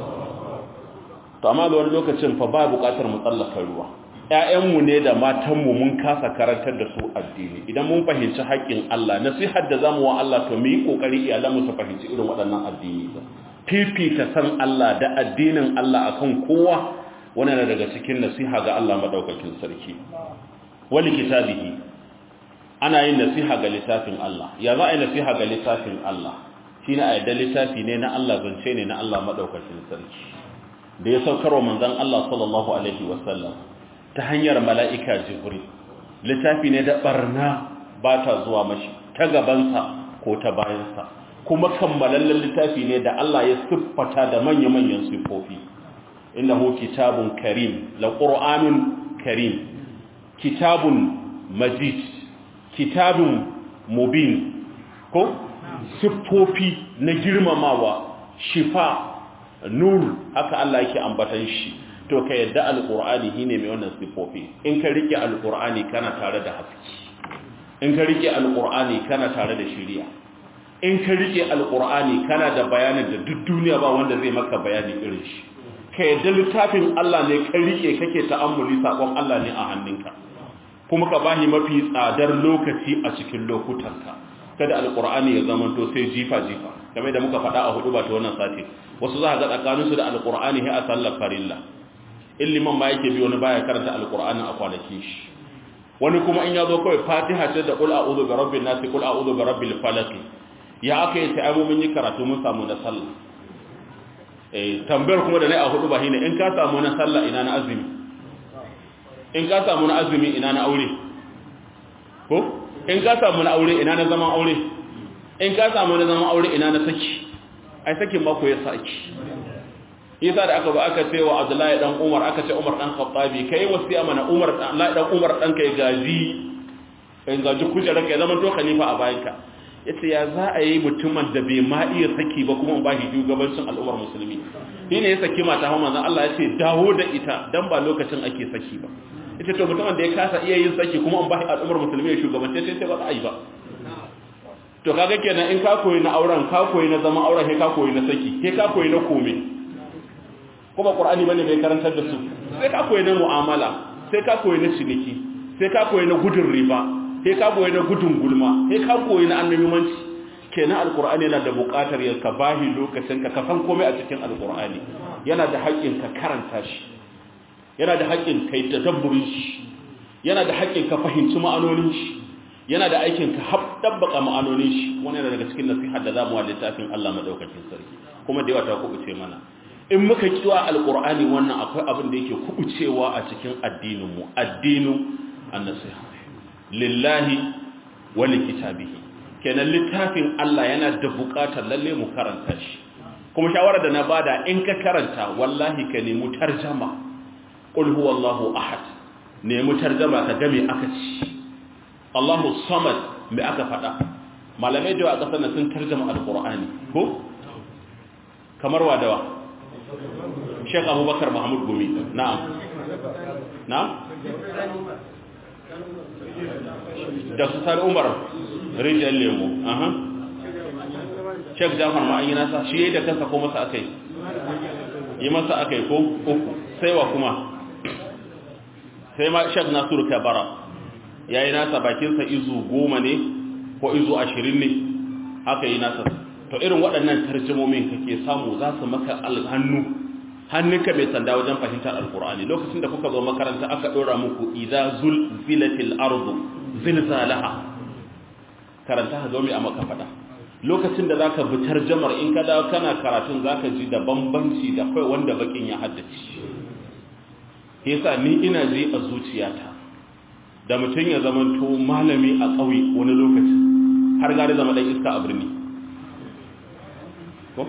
to amma da wani lokacin fa ba buƙatar mu tsallaka ruwa ƴaƴanmu ne da matanmu mun kasa karantar da su addini idan mun fahimci haƙƙin Allah nasihar da zamu wa Allah to mu yi kokari iyalanmu su fahimci irin waɗannan addini ba fifita san Allah da addinin Allah akan kowa wannan daga cikin nasiha ga Allah madaukakin sarki wali kitabihi ana yin nasiha ga littafin Allah ya za a yi nasiha ga littafin Allah shine a yadda littafi ne na Allah zance ne na Allah madaukakin sarki da ya saukarwa manzon Allah sallallahu alaihi wasallam ta hanyar mala'ika jibril littafi ne da barna ba ta zuwa mashi ta gabansa ko ta bayansa kuma kammalallen littafi ne da Allah ya siffata da manya-manyan siffofi innahu kitabun karim la qur'anun karim kitabun majid kitabun mubin ko siffofi na girmamawa shifa nur haka Allah yake ambatan shi to ka yadda alqur'ani shine mai wannan sifofi in ka rike alqur'ani kana tare da haske in ka rike alqur'ani kana tare da shari'a in ka rike alqur'ani kana da bayanin da duk duniya ba wanda zai maka bayani irin shi ka yadda littafin Allah ne ka rike kake ta'ammuli sakon Allah ne a hannunka kuma ka bahi mafi tsadar lokaci a cikin lokutanka kada alqur'ani ya zama to sai jifa jifa kamar da muka faɗa a hudu ba ta wannan sati wasu za ka ga tsakaninsu da alqur'ani sai a sallar farilla illiman ma yake bi wani baya karanta alqur'ani a kwanakin shi wani kuma in yazo kawai fatiha ce da qul a'udhu bi rabbin nas qul a'udhu bi rabbil falaq ya aka yi sai mun yi karatu mun samu na sallah eh tambayar kuma da nayi a hudu ba shine in ka samu na sallah ina na azumi in ka samu na azumi ina na aure ko in ka samu na aure ina na zaman aure in ka samu na zaman aure ina na saki ai sakin ma ko ya saki yasa da aka ba aka ce wa Abdullahi dan Umar aka ce Umar dan Khattabi kai wasiya mana Umar dan Allah dan Umar dan kai gaji in gaji kujera kai zaman to khalifa a bayanka yace ya za a yi mutumin da bai ma iya saki ba kuma ba shi shugabancin al'ummar musulmi shine ya saki mata ha manzon Allah yace dawo da ita dan ba lokacin ake saki ba yace to mutumin da ya kasa iya yin saki kuma an ba shi al'ummar musulmi ya shugabance sai sai ba za a yi ba to kaga kenan in ka koyi na auren ka koyi na zaman auren sai ka koyi na saki sai ka koyi na kome kuma Qur'ani bane bai karantar da su sai ka koyi na mu'amala sai ka koyi na ciniki sai ka koyi na gudun riba sai ka koyi na gudun gulma sai ka koyi na annabimanci kenan alqur'ani yana da buƙatar ya ka bahi lokacin ka ka san komai a cikin alqur'ani yana da haƙƙin ka karanta shi yana da haƙƙin kai tadabburin shi yana da haƙƙin ka fahimci ma'anonin shi yana da aikin ka habdabbaka ma'anonin shi wannan yana daga cikin nasiha da zamu wa littafin Allah madaukakin sarki kuma da yawa ta kubuce mana in muka kiwa alqur'ani wannan akwai abin da yake kubucewa a cikin addinin mu addinu an-nasiha lillahi wa likitabihi kenan littafin Allah yana da buƙatar lalle mu karanta shi kuma shawara da na bada in ka karanta wallahi ka nemi tarjuma qul huwallahu ahad nemi tarjuma ka ga me aka ci Allahu samad me aka faɗa malamai da aka sanar sun tarjuma alqur'ani ko kamar wadawa Sheikh Abubakar Mahmud Gumi na'am na'am da su sar Umar rijal lemu aha Sheikh Jafar ma an yi nasa shi da kansa ko masa akai yi masa akai ko uku sai wa kuma sai ma Sheikh Nasiru Kabara yayi nasa bakin sa izu goma ne ko izu ashirin ne haka yi nasa to irin waɗannan tarjumomin kake samu za su maka alhannu hannunka mai sanda wajen fahimtar alkur'ani lokacin da kuka zo makaranta aka ɗora muku idza zulzilatil ardu zilzalaha karanta ha zomi a maka fada lokacin da zaka bi tarjumar in ka dawo kana karatun zaka ji da bambanci da kai wanda bakin ya haddace yasa ni ina ji a zuciyata da mutun ya zamanto malami a ƙauye wani lokaci har gare zama dan iska a birni ko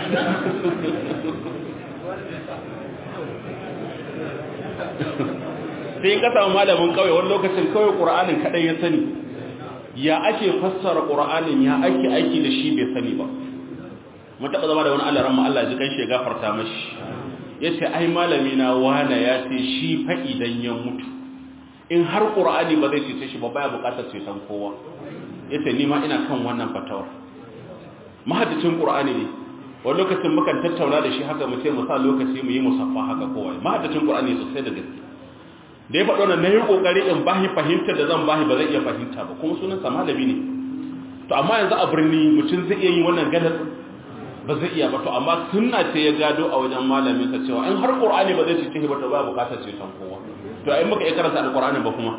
sai ka samu malamin kauye wani lokacin kawai qur'anin kadai ya sani ya ake fassara qur'anin ya ake aiki da shi bai sani ba mun taba zama da wani Allah ranma Allah ji kan shi gafarta mashi yace ai malami na wala ya ce shi fa idan ya mutu in har qur'ani ba zai cece shi ba baya bukatar ceton kowa yace ni ma ina kan wannan fatawar mahaddicin qur'ani ne wani lokacin mukan tattauna da shi haka mu ce mu sa lokaci mu yi musaffa haka kowa mahaddicin qur'ani sosai da gaske da ya faɗo na yi ƙoƙari in bahi fahimta da zan bahi ba zai iya fahimta ba kuma sunansa malami ne to amma yanzu a birni mutum zai iya yi wannan galar ba zai iya ba to amma sunna ce ya gado a wajen malamin sa cewa in har qur'ani ba zai ci ba to ba bukatar ceton kowa to ai muka iya karanta alqur'ani ba kuma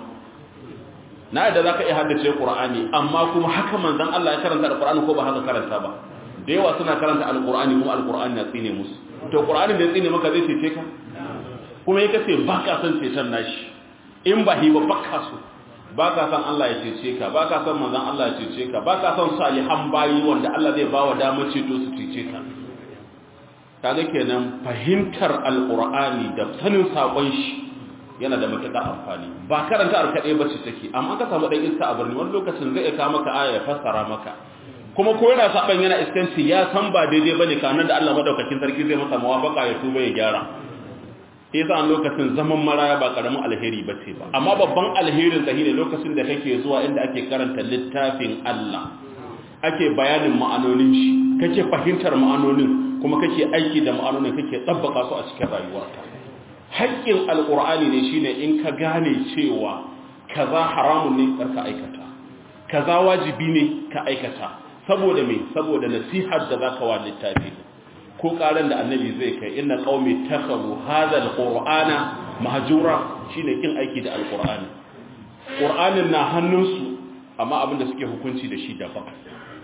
na yadda zaka iya haddace qur'ani amma kuma haka manzon Allah ya karanta alqur'ani ko ba haka karanta ba da yawa suna karanta alqur'ani kuma alqur'ani ya tsine musu to qur'ani da ya tsine maka zai cece ka kuma ya kace ba ka san ceton nashi in ba hi ba baka so ba ka san Allah ya cece ka ba ka san manzon Allah ya cece ka ba ka san salihan bayi wanda Allah zai bawa damar ceto su cece ka kaga kenan fahimtar alqur'ani da sanin sakon shi yana da matuƙar amfani ba karanta arkade ba ce take amma ka samu dan iska a birni wani lokacin zai ka maka aya ya fassara maka kuma ko yana saban yana iskanci ya san ba daidai bane kanan da Allah madaukakin sarki zai masa mawafaka ya tuba ya gyara yasa an lokacin zaman maraya ba karamin alheri bace ba amma babban alherin sa shine lokacin da kake zuwa inda ake karanta littafin Allah ake bayanin ma'anonin shi kake fahimtar ma'anonin kuma kake aiki da ma'anonin kake tabbaka su a cikin rayuwarka haƙƙin alqur'ani ne shine in ka gane cewa kaza haramun ne karka aikata kaza wajibi ne ka aikata saboda me saboda nasihar da zaka wa littafi ko karan da annabi zai kai inna qaumi takharu hadha alqur'ana mahjura shine kin aiki da alqur'ani qur'anin na hannunsu amma abin da suke hukunci da shi daban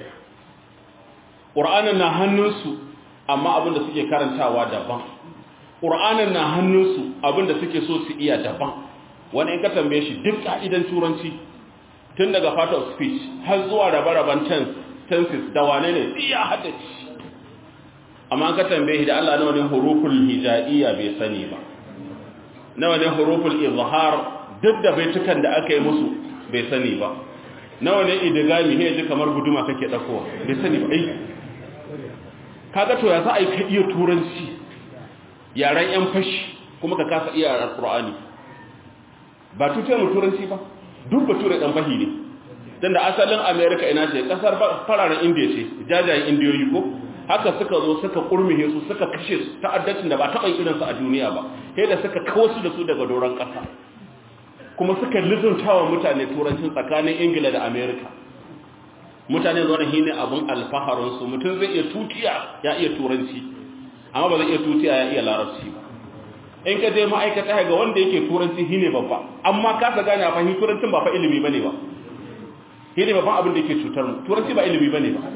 qur'anin na hannunsu amma abin da suke karantawa daban qur'anin na hannunsu abin da suke so su iya daban wani in ka tambaye shi duk ka'idan turanci tun daga part of speech har zuwa rabe-raben tenses da wane ne iya haddace amma ka tambaye da Allah nawa ne huruful hijaiya bai sani ba nawa ne huruful izhar duk da baitukan da aka yi musu bai sani ba nawa ne idgami ne ji kamar guduma kake dakowa bai sani ba ai kaga to ya za a yi ka iya turanci yaran yan fashi kuma ka kasa iya alqur'ani ba tuce mu turanci ba duk bature dan fahi ne dan da asalin America ina ce kasar fararen India ce jajayen indiyoyi ko haka suka zo suka kurmihe su suka kashe su ta'addacin da ba taɓa irin su a duniya ba sai da suka kawo su da su daga doron ƙasa kuma suka lizuntawa mutane turancin tsakanin Ingila da America mutane zuwa hine abun alfaharin su mutum zai iya tutiya ya iya turanci amma ba zai iya tutiya ya iya larabci ba in ka je ma'aikata ga wanda yake turanci hine babba amma ka sa gane a fahimci turancin ba fa ilimi bane ba hine babban abin da yake cutar mu turanci ba ilimi bane ba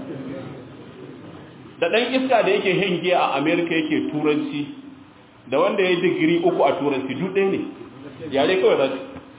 da ɗan iska da yake hengiya a Amerika yake turanci da wanda ya yi digiri uku a turanci duk ɗaya ne yare kawai za su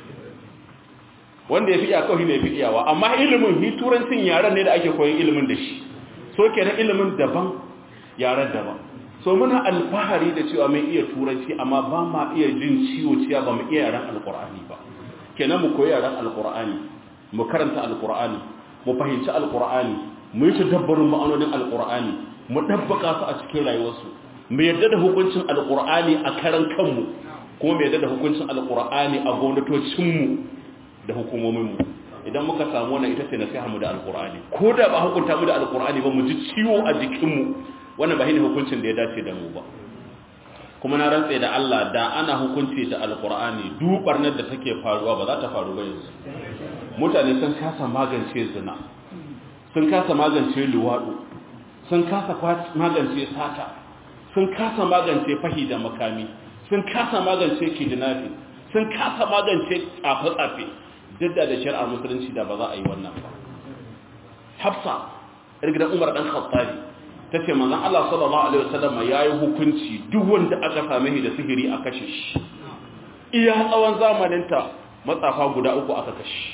wanda ya fi iya kawai ne ya fi iyawa amma ilimin hi turancin yaren ne da ake koyon ilimin da shi so ke na ilimin daban yaren daban so muna alfahari da cewa mai iya turanci amma ba ma iya jin ciwo ciya ba mu iya yaren alkur'ani ba kenan mu koyi yaren alkur'ani mu karanta alkur'ani mu fahimci alkur'ani mu yi tadabbarin ma'anonin alkur'ani mu dabbaka su a cikin rayuwarsu mu yadda da hukuncin alkur'ani a karan kanmu kuma mu yadda da hukuncin alkur'ani a gwamnatocinmu da hukumominmu idan muka samu wannan ita ce nasiha mu da alkur'ani ko da ba hukunta mu da alkur'ani ba mu ji ciwo a jikinmu wannan ba shine hukuncin da ya dace da mu ba kuma na rantsa da Allah da ana hukunci da alkur'ani dubar nan da take faruwa ba za ta faru ba yanzu mutane sun kasa magance zina sun kasa magance luwaɗu sun kasa magance sata sun kasa magance fahi da makami sun kasa magance kidnapping sun kasa magance tsafe-tsafe duk da da shari'ar musulunci da ba za a yi wannan ba hafsa irgidan umar dan khattabi tace manzon Allah sallallahu alaihi wasallam yayi hukunci duk wanda aka same shi da sihiri a kashe shi iya tsawon zamaninta matsafa guda uku aka kashe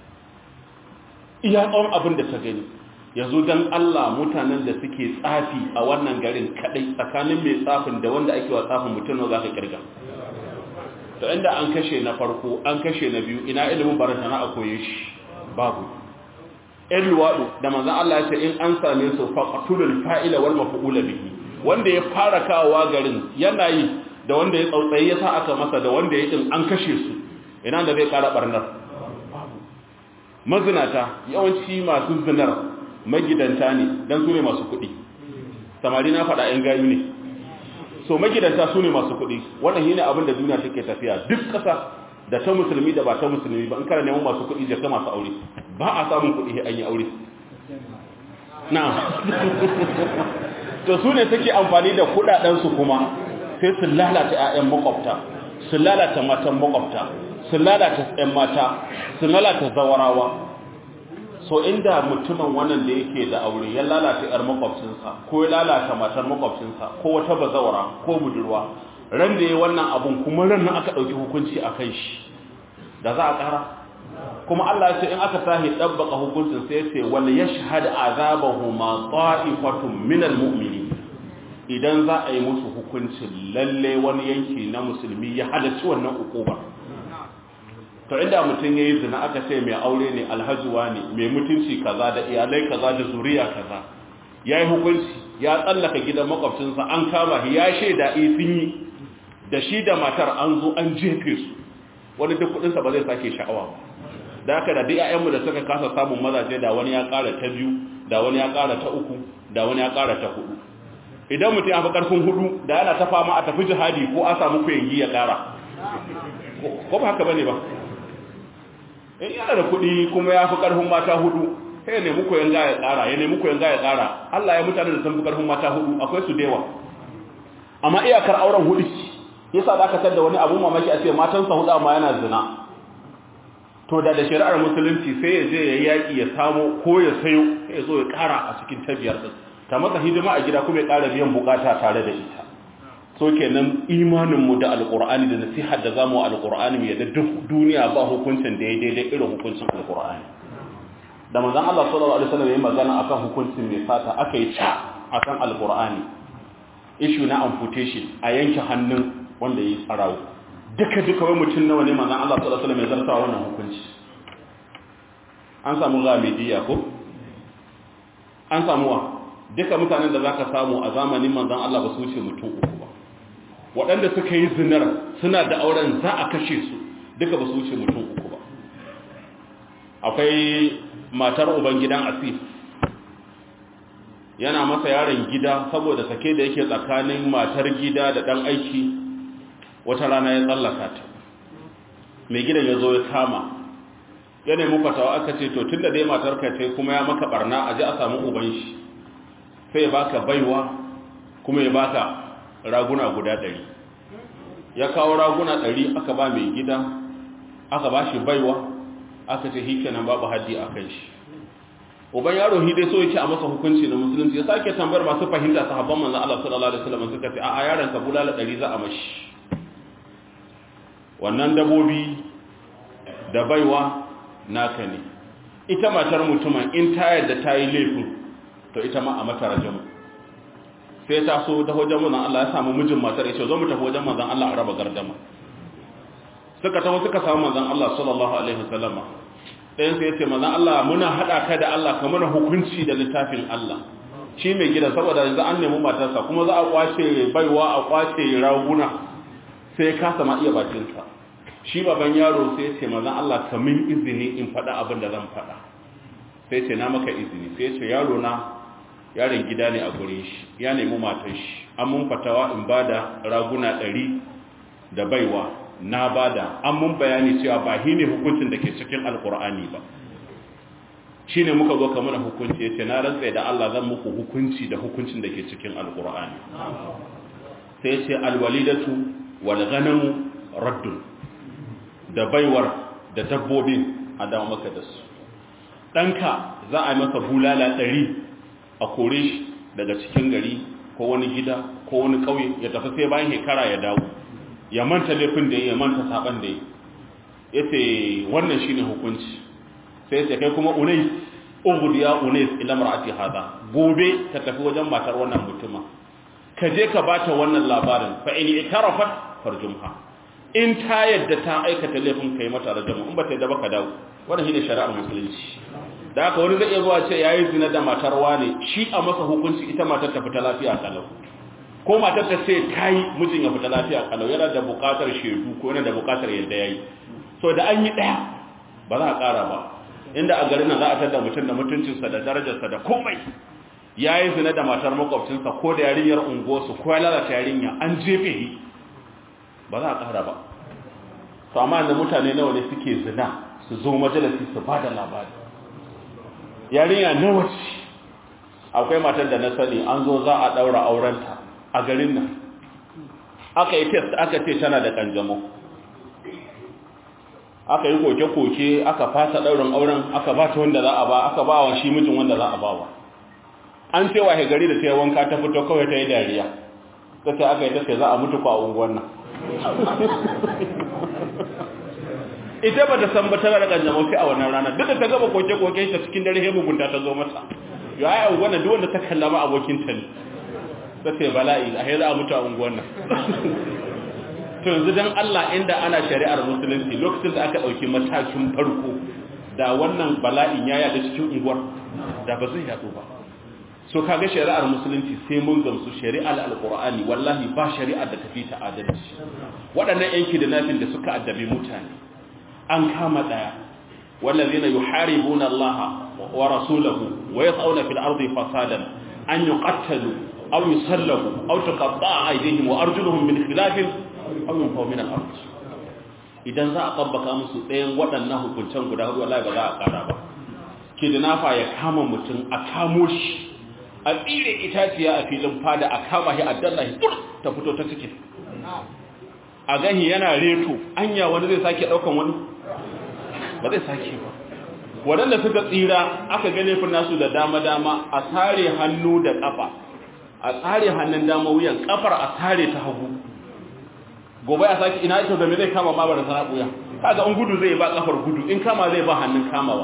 iya tsawon abin da ta gani yanzu dan Allah mutanen da suke tsafi a wannan garin kadai tsakanin mai tsafin da wanda ake wa tsafin mutum ne zaka kirga to inda an kashe na farko an kashe na biyu ina ilimin barantana a koye shi babu ɗan luwaɗu da manzon Allah ya ce in an same su faqatul fa'ila wal maf'ula bihi wanda ya fara kawowa garin yana yi da wanda ya tsautsayi ya sa aka masa da wanda ya din an kashe su ina da zai kara barnar mazinata yawanci masu zinar magidanta ne don su ne masu kuɗi samari na faɗa ‘yan gayu ne so magidanta su ne masu kuɗi wannan yi ne abin da duniya take tafiya duk ƙasa da ta musulmi da ba ta musulmi ba in kara neman masu kuɗi jaka masu aure ba a samun kuɗi an yi aure na to su ne suke amfani da kuɗaɗensu kuma sai su lalata ‘ya'yan makwabta su lalata matan makwabta su lalata ‘yan mata su lalata zawarawa so inda mutumin wannan da yake da aure ya lalata ‘yar makwabcinsa ko ya lalata matar makwabcinsa ko wata bazawara ko budurwa ran da ya wannan abun kuma ran nan aka ɗauki hukunci a kai shi da za a ƙara kuma Allah ya ce in aka sahi ɗabbaka hukuncin sai ya ce wal yashhad azabahu ma ta'ifatun minal mu'minin idan za a yi musu hukuncin lalle wani yanki na musulmi ya halarci wannan hukuma to inda mutum yayi zina aka ce mai aure ne alhajuwa ne mai mutunci kaza da iyalai kaza da zuriya kaza yayi hukunci ya tsallaka gidan makwabcinsa an kama shi ya sheda eh sun yi da shi da matar an zo an jefe su wani duk kudin sa ba zai sake sha'awa ba da haka da duk ƴaƴanmu da suka kasa samun mazaje da wani ya ƙara ta biyu da wani ya ƙara ta uku da wani ya ƙara ta hudu idan mutum ya fi ƙarfin hudu da yana ta fama a tafi jihadi ko a samu kuyangi ya ƙara ko ba haka bane ba in yana da kuɗi kuma ya fi ƙarfin mata hudu sai ya nemi koyon ga ya ƙara ya nemi koyon ga ya ƙara Allah ya mutane da sun fi ƙarfin mata hudu akwai su da yawa amma iyakar auren hudu yasa za ka tada wani abun mamaki a ce matansa hudu amma yana zina to da da shari'ar musulunci sai ya je ya yaki ya samu ko ya sayo sai ya zo ya ƙara a cikin tabiyar din ta masa hidima a gida kuma ya ƙara biyan bukata tare da ita so kenan imaninmu da alƙur'ani da nasihar da zamu alƙur'ani mu yadda duk duniya ba hukuncin da ya daidai irin hukuncin alƙur'ani da manzon Allah sallallahu alaihi wasallam yayin magana akan hukuncin mai sata aka yi ta akan alqur'ani issue na amputation a yanke hannun wanda yayi tsarawo duka duka wai mutun nawa ne manzon Allah sallallahu alaihi wasallam ya zarta wannan hukunci an samu gamidiya ko an samu wa duka mutanen da zaka samu a zamanin manzon Allah ba su wuce mutum uku ba waɗanda suka yi zinar suna da auren za a kashe su duka ba su wuce mutum uku ba akwai matar uban gidan Asif yana masa yaron gida saboda sake da yake tsakanin matar gida da dan aiki wata rana ya tsallaka ta mai gidan ya zo ya kama ya nemi fatawa aka ce to tunda dai matar ka ce kuma ya maka barna a ji a samu uban shi sai ya baka baiwa kuma ya baka raguna guda ɗari ya kawo raguna ɗari aka ba mai gida aka ba shi baiwa aka ce hikenan babu haddi a kai shi uban yaro hi dai so yake a masa hukunci na musulunci ya sake tambayar masu fahimta sahabban manzon Allah sallallahu alaihi wasallam suka ce a yaron ka bulala ɗari za a mashi wannan dabobi da baiwa naka ne ita matar mutumin in ta yadda ta yi laifin to ita ma a mata rajamu sai ta so da wajen manzon Allah ya samu mijin matar ya ce zo mu tafi wajen manzon Allah a raba gardama suka tafi suka samu manzon Allah sallallahu alaihi wasallam ɗayan sai ya ce manzon Allah muna hada ka da Allah kamar hukunci da littafin Allah shi mai gida saboda yanzu an nemi matarsa kuma za a kwace baiwa a kwace raguna sai ka sama iya bakinsa shi baban yaro sai ya ce manzon Allah ka min izini in faɗa abin da zan faɗa sai ce na maka izini sai ya ce yaro na yaron gida ne a gurin shi ya nemi matar shi an mun fatawa in bada raguna ɗari da baiwa na bada an mun bayani cewa ba shi ne hukuncin da ke cikin alkur'ani ba shi ne muka zo kamar hukunci ya ce na rantsa da Allah zan muku hukunci da hukuncin da ke cikin alkur'ani sai ya ce alwalidatu wal ghanamu raddun da baiwar da dabbobin a dawo maka da su ɗanka za a yi masa bulala ɗari a kore shi daga cikin gari ko wani gida ko wani ƙauye ya tafi sai bayan shekara ya dawo ya manta laifin da ya manta saban da ya ce wannan shine hukunci sai ya kai kuma unais ughdiya unais ila mar'ati hada gobe ka tafi wajen matar wannan mutuma ka je ka bata wannan labarin fa in itarafat farjumha in ta yadda ta aikata laifin kai mata rajama in ba ta yadda ba ka dawo wannan shine shari'ar musulunci da haka wani zai iya zuwa ce yayi zina da matar wane shi a masa hukunci ita matar ta fita lafiya kalau ko matar ta ce kai mijin ya fita lafiya kalau yana da buƙatar shedu ko yana da buƙatar yadda yayi so da an yi daya ba za a ƙara ba inda a garin nan za a tada mutum da mutuncinsa da darajarsa da komai yayi zina da matar makwabcinsa ko da yarinyar unguwarsu ko ya lalata yarinya an jefe shi ba za a ƙara ba to amma da mutane nawa ne suke zina su zo majalisi su bada labari yarinya nawa ce akwai matar da na sani an zo za a daura aurenta a garin nan aka yi test aka ce tana da kanjamo aka yi koke-koke aka fasa daurin auren aka ba ta wanda za a ba aka ba wa shi mijin wanda za a ba wa an ce wahe gari da ta yi wanka ta fito kawai ta yi dariya ta ce aka yi ta ce za a mutu kwa unguwan nan ita ba ta san ba tana da kanjamau sai a wannan rana duk da ta gaba koke-koke ta cikin dare hemu gunta ta zo mata yau ai unguwan nan duk wanda ta kallama abokin ta ne ta ce bala'i a za a mutu a unguwan nan to yanzu dan Allah inda ana shari'ar musulunci lokacin da aka dauki matakin farko da wannan bala'in ya yada cikin unguwar da ba zai yado ba so kaga shari'ar musulunci sai mun gamsu shari'ar alqur'ani wallahi ba shari'ar da tafi ta adalci waɗannan yanki da nafin da suka addabi mutane an kama daya wallazina yuharibuna Allah wa rasulahu wa yas'una fil ardi fasadan an yuqattalu aw yusallabu aw tuqatta'a aydihim wa arjuluhum min khilafin aw yunfaw min al-ard idan za a tabbaka musu ɗayan waɗannan hukuncen guda hudu wallahi ba za a kara ba kidnafa ya kama mutum a kamo shi a tsire itaciya a filin fada a kama shi a dallahi ta fito ta cikin a gani yana reto anya wani zai sake daukan wani ba zai sake ba waɗanda suka tsira aka gane fi nasu da dama-dama a tsare hannu da ƙafa a tsare hannun dama wuyan ƙafar a tsare ta hagu gobe a sake ina ita game zai kama ma ba da sana ɓuya kaga in gudu zai ba ƙafar gudu in kama zai ba hannun kamawa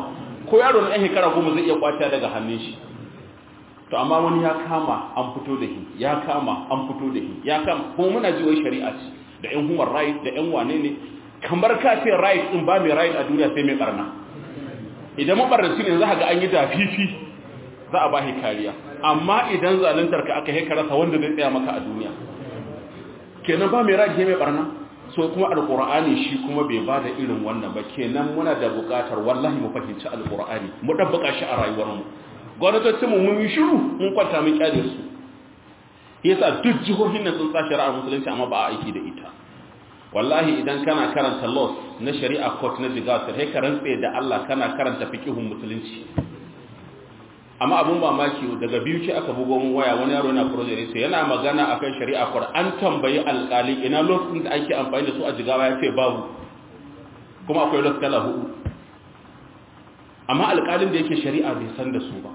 ko yaro na ɗan shekara goma zai iya kwaciya daga hannun shi. To amma wani ya kama an fito da shi, ya kama an fito da shi, ya kama kuma muna ji wai shari'a ce da ƴan human right da ƴan wane ne, kamar ka ce right din ba mai right a duniya sai mai barna. Idan mabarnaci ne za ka ga an yi dafifi za a ba shi kariya, amma idan zaluntar ka aka haika rasa wanda zai tsaya maka a duniya. Kenan ba mai right sai mai barna. So kuma alqur'ani shi kuma bai bada irin wannan ba, kenan muna da buƙatar wallahi mu fahimci alqur'ani mu dabbaka shi a rayuwarmu. Gwamnatocinmu mun yi shiru mun kwanta mun kyale su, yasa duk jihohin nan sun sa shari'ar musulunci amma ba a aiki da ita. Wallahi idan kana karanta laws na shari'a court na jigasar sai ka rantse da Allah kana karanta fiqhun musulunci. Amma abun mamaki daga biyu ce aka bugo mun waya, wani yaro yana project sai yana magana akan shari'a court, an tambayi alƙali ina laws din da ake amfani da su a jigawa ya ce babu, kuma akwai laws kala hudu, amma alƙalin da yake shari'a bai san da su ba.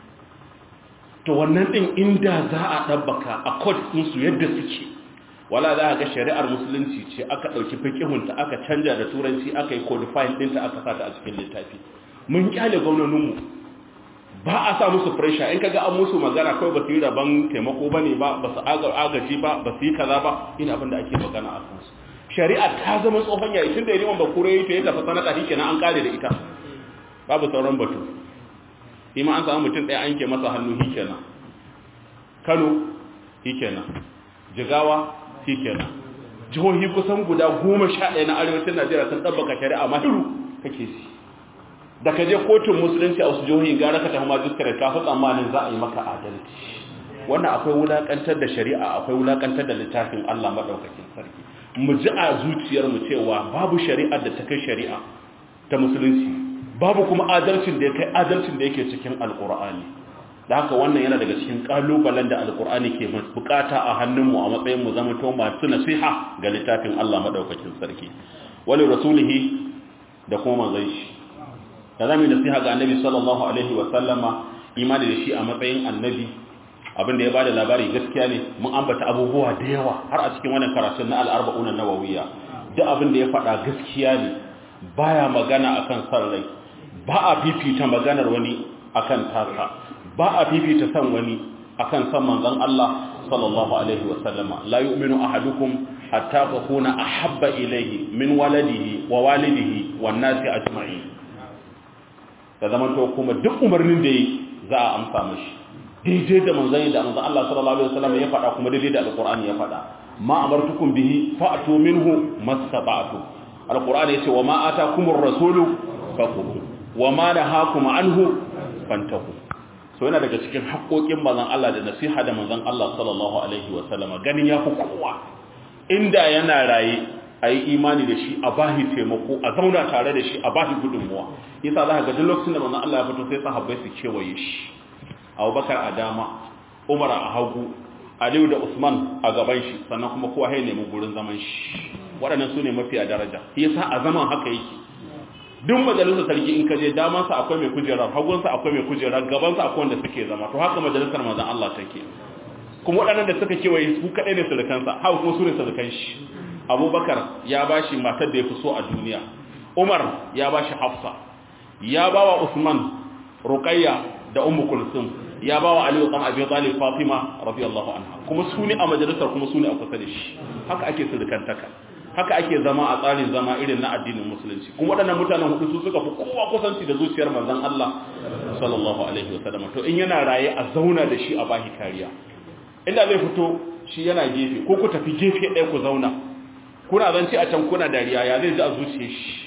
To wannan din inda za a dabbaka a court din su yadda suke, wala za ga shari'ar musulunci ce aka dauki fiqhun ta aka canja da turanci aka yi codifying din ta aka sata a cikin littafi. Mun kyale gwamnatin mu ba a sa musu pressure, in kaga an musu magana kai ba su yi raban taimako bane ba, ba su agaji ba, ba su yi kaza ba, ina abin da ake magana a kansu. Shari'a ta zama tsohon yayi tunda yayin ba kure yayi to ya tafi sanada kenan an kare da ita, babu sauran batu. Ima an samu mutum ɗaya an ke masa hannu shi kenan. Kano shi kenan, Jigawa shi kenan, jihohi kusan guda goma sha ɗaya na arewacin Najeriya sun ɗabbaka shari'a mahiru kake si. Da ka je kotun musulunci a wasu jihohi gara ka tafi majiskare ka fi tsammanin za a yi maka adalci. Wannan akwai wulaƙantar da shari'a, akwai wulaƙantar da littafin Allah maɗaukakin sarki. Mu ji a zuciyarmu cewa babu shari'ar da ta kai shari'a ta musulunci, babu kuma adalcin da ya kai adalcin da yake cikin alkur'ani. Da haka wannan yana daga cikin kalubalen da alkur'ani ke bukata a hannunmu a matsayin mu zama to masu nasiha ga littafin Allah madaukakin sarki, wali rasulihi da kuma manzon shi. Da zamu nasiha ga annabi sallallahu alaihi wa sallama, imani da shi a matsayin annabi, abin da ya bada labari gaskiya ne. Mun ambata abubuwa da yawa har a cikin wannan karatun na al-arba'un an-nawawiyya, duk abin da ya faɗa gaskiya ne, baya magana akan san rai, ba a fifita maganar wani akan tasa, ba a fifita san wani akan san manzon Allah sallallahu alaihi wa sallama. La yu'minu ahadukum hatta takuna ahabba ilayhi min waladihi wa walidihi wan nasi ajma'in. Da zaman to kuma duk umarnin da yi za a amsa mashi daidai da manzon da manzon Allah sallallahu alaihi wa sallama ya faɗa, kuma daidai da alqur'ani ya faɗa. Ma amartukum bihi fa'tu minhu mastata'tu. Alqur'ani yace wa ma atakumur rasulu faquhu wa ma nahakum anhu fantahu. So yana daga cikin haƙoƙin manzon Allah da nasiha da manzon Allah sallallahu alaihi wa sallama, ganin ya fi kowa inda yana raye ayi imani da shi, a bahi taimako, a zauna tare da shi, a bahi gudunmuwa. Yasa za ka ga duk lokacin da manzon Allah ya fito sai sahabbai su kewaye shi, Abubakar a dama, Umar a hagu, Aliyu da Usman a gaban shi, sannan kuma kowa ya nemi gurin zaman shi. Waɗannan su ne mafiya daraja. Yasa a zaman haka yake. Duk majalisar sarki in ka je damansa akwai mai kujerar, hagunsa akwai mai kujerar, gabansa akwai wanda suke zama. To haka majalisar manzon Allah take. Kuma waɗannan da suka kewaye su kaɗai ne surukansa, haka kuma su ne surukan shi. Abubakar ya bashi matar da ya fi so a duniya. Umar ya bashi Hafsa. Ya bawa Usman Ruqayya da Ummu Kulsum. Ya bawa Ali ibn Abi Talib Fatima radiyallahu anha. Kuma su ne a majalisar, kuma su ne a kusa da shi. Haka ake surukantaka. Haka ake zama a tsarin zama irin na addinin musulunci. Kuma waɗannan mutanen hudu su suka fi kowa kusanci da zuciyar manzon Allah sallallahu alaihi wasallam. To in yana raye a zauna da shi a bahi kariya. Inda zai fito shi yana gefe, ko ku tafi gefe ɗaya ku zauna, kuna zanci a can kuna dariya, ya zai ji a zuciyar shi,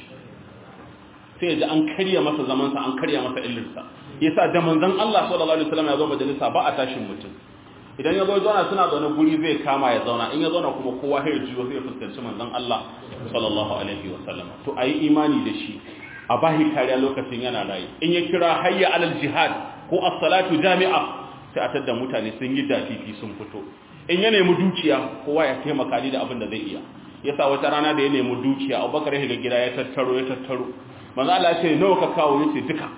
sai ya ji an karya masa zamansa, an karya masa illinsa. Yasa da manzon Allah sallallahu alaihi wasallam ya zo majalisa ba a tashin mutum. Idan ya zo zauna suna zaune guri zai kama ya zauna, in ya zauna kuma kowa ya jiyo sai ya fuskanci manzon Allah sallallahu alaihi wasallam. To ayi imani da shi, a bahi kariya lokacin yana rayi. In ya kira hayya alal jihad ko as-salatu jami'a, sai a tada mutane sun yi dafifi sun fito. In ya nemi dukiya, kowa ya taimaka da abin da zai iya. Yasa wata rana da ya nemi dukiya, Abubakar ya ga gida ya tattaro ya tattaro. Manzo Allah ya ce nawa ka kawo, yace duka.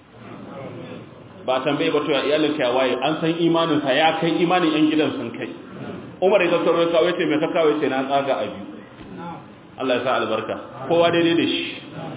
Ba tambaye ba to ya iyalin ka waye, an san imanin sa ya kai, imanin yan gidan sun kai. Umar ya tattaro ya kawo, yace me ka kawo, yace na tsaga a biyu. Allah ya sa albarka. Kowa daidai da shi.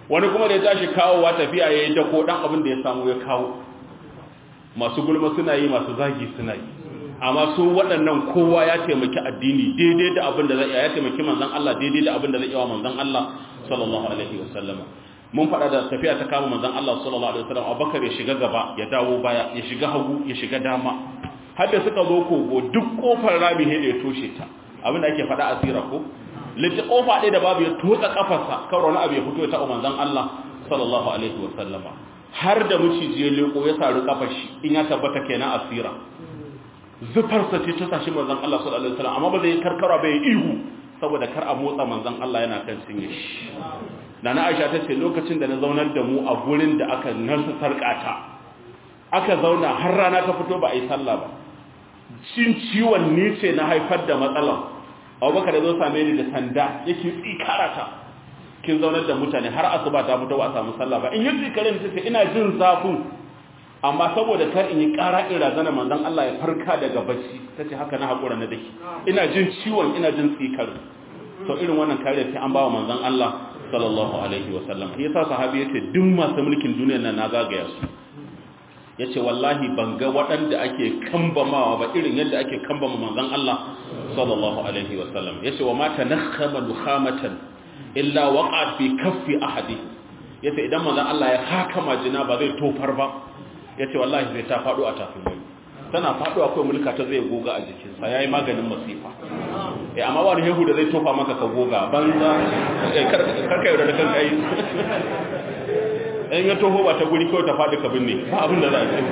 wani kuma da ya tashi kawowa tafiya ya yi dako dan abin da ya samu ya kawo. Masu gulma suna yi, masu zagi suna yi, amma su waɗannan kowa ya taimaki addini daidai da abin da zai ya taimaki manzon Allah daidai da abin da zai yi wa manzon Allah sallallahu alaihi wasallam. Mun faɗa da tafiya ta kama manzon Allah sallallahu alaihi wasallam, Abubakar ya shiga gaba ya dawo baya, ya shiga hagu ya shiga dama, har da suka zo kogo duk kofar rami ne da ya toshe ta, abin da ake faɗa asira ko litta kofa ɗaya da babu ya tutsa kafarsa kawai wani abu ya fito ya taɓa manzon Allah sallallahu alaihi wasallam, har da muciji ya leko ya saru kafar shi in ya tabbata kenan asira. Zufarsa ce ta sashi manzon Allah sallallahu alaihi wasallam, amma ba zai karkara bai ihu saboda kar a motsa manzon Allah yana kan cinye shi. Nana Aisha ta ce lokacin da na zaunar da mu a gurin da aka nasu sarkata aka zauna har rana ta fito ba a yi sallah ba, cin ciwon ni ce na haifar da matsalar. Abubakar da zo same ni da sanda yake tsikarata, kin zaunar da mutane har asuba ta fito ba a samu sallah ba. In yi tsikarin ta ce ina jin zafin, amma saboda kar in yi ƙara in razana manzon Allah ya farka daga bacci, ta ce haka na haƙura na dake, ina jin ciwon ina jin tsikar. To irin wannan kariya sai an ba wa manzon Allah sallallahu alaihi wa sallam. Yasa sahabi yace duk masu mulkin duniyar nan na zagaya su, yace wallahi ban ga waɗanda ake kambamawa ba irin yadda ake kambama manzon Allah sallallahu alaihi wa sallam. Yace wa ma tanakhama lukhamatan illa waqa'at fi kaffi ahadi, yace idan manzon Allah ya haka majina ba zai tofar ba, yace wallahi zai ta fado a tafin wani, tana fado akwai mulka ta zai goga a jikinsa, yayi maganin masifa. Eh amma wani hehu da zai tofa maka ka goga banza, eh kar kar kai da kan kai in ya toho ba ta guri kawai ta fadi ka binne ba abin da za a ce.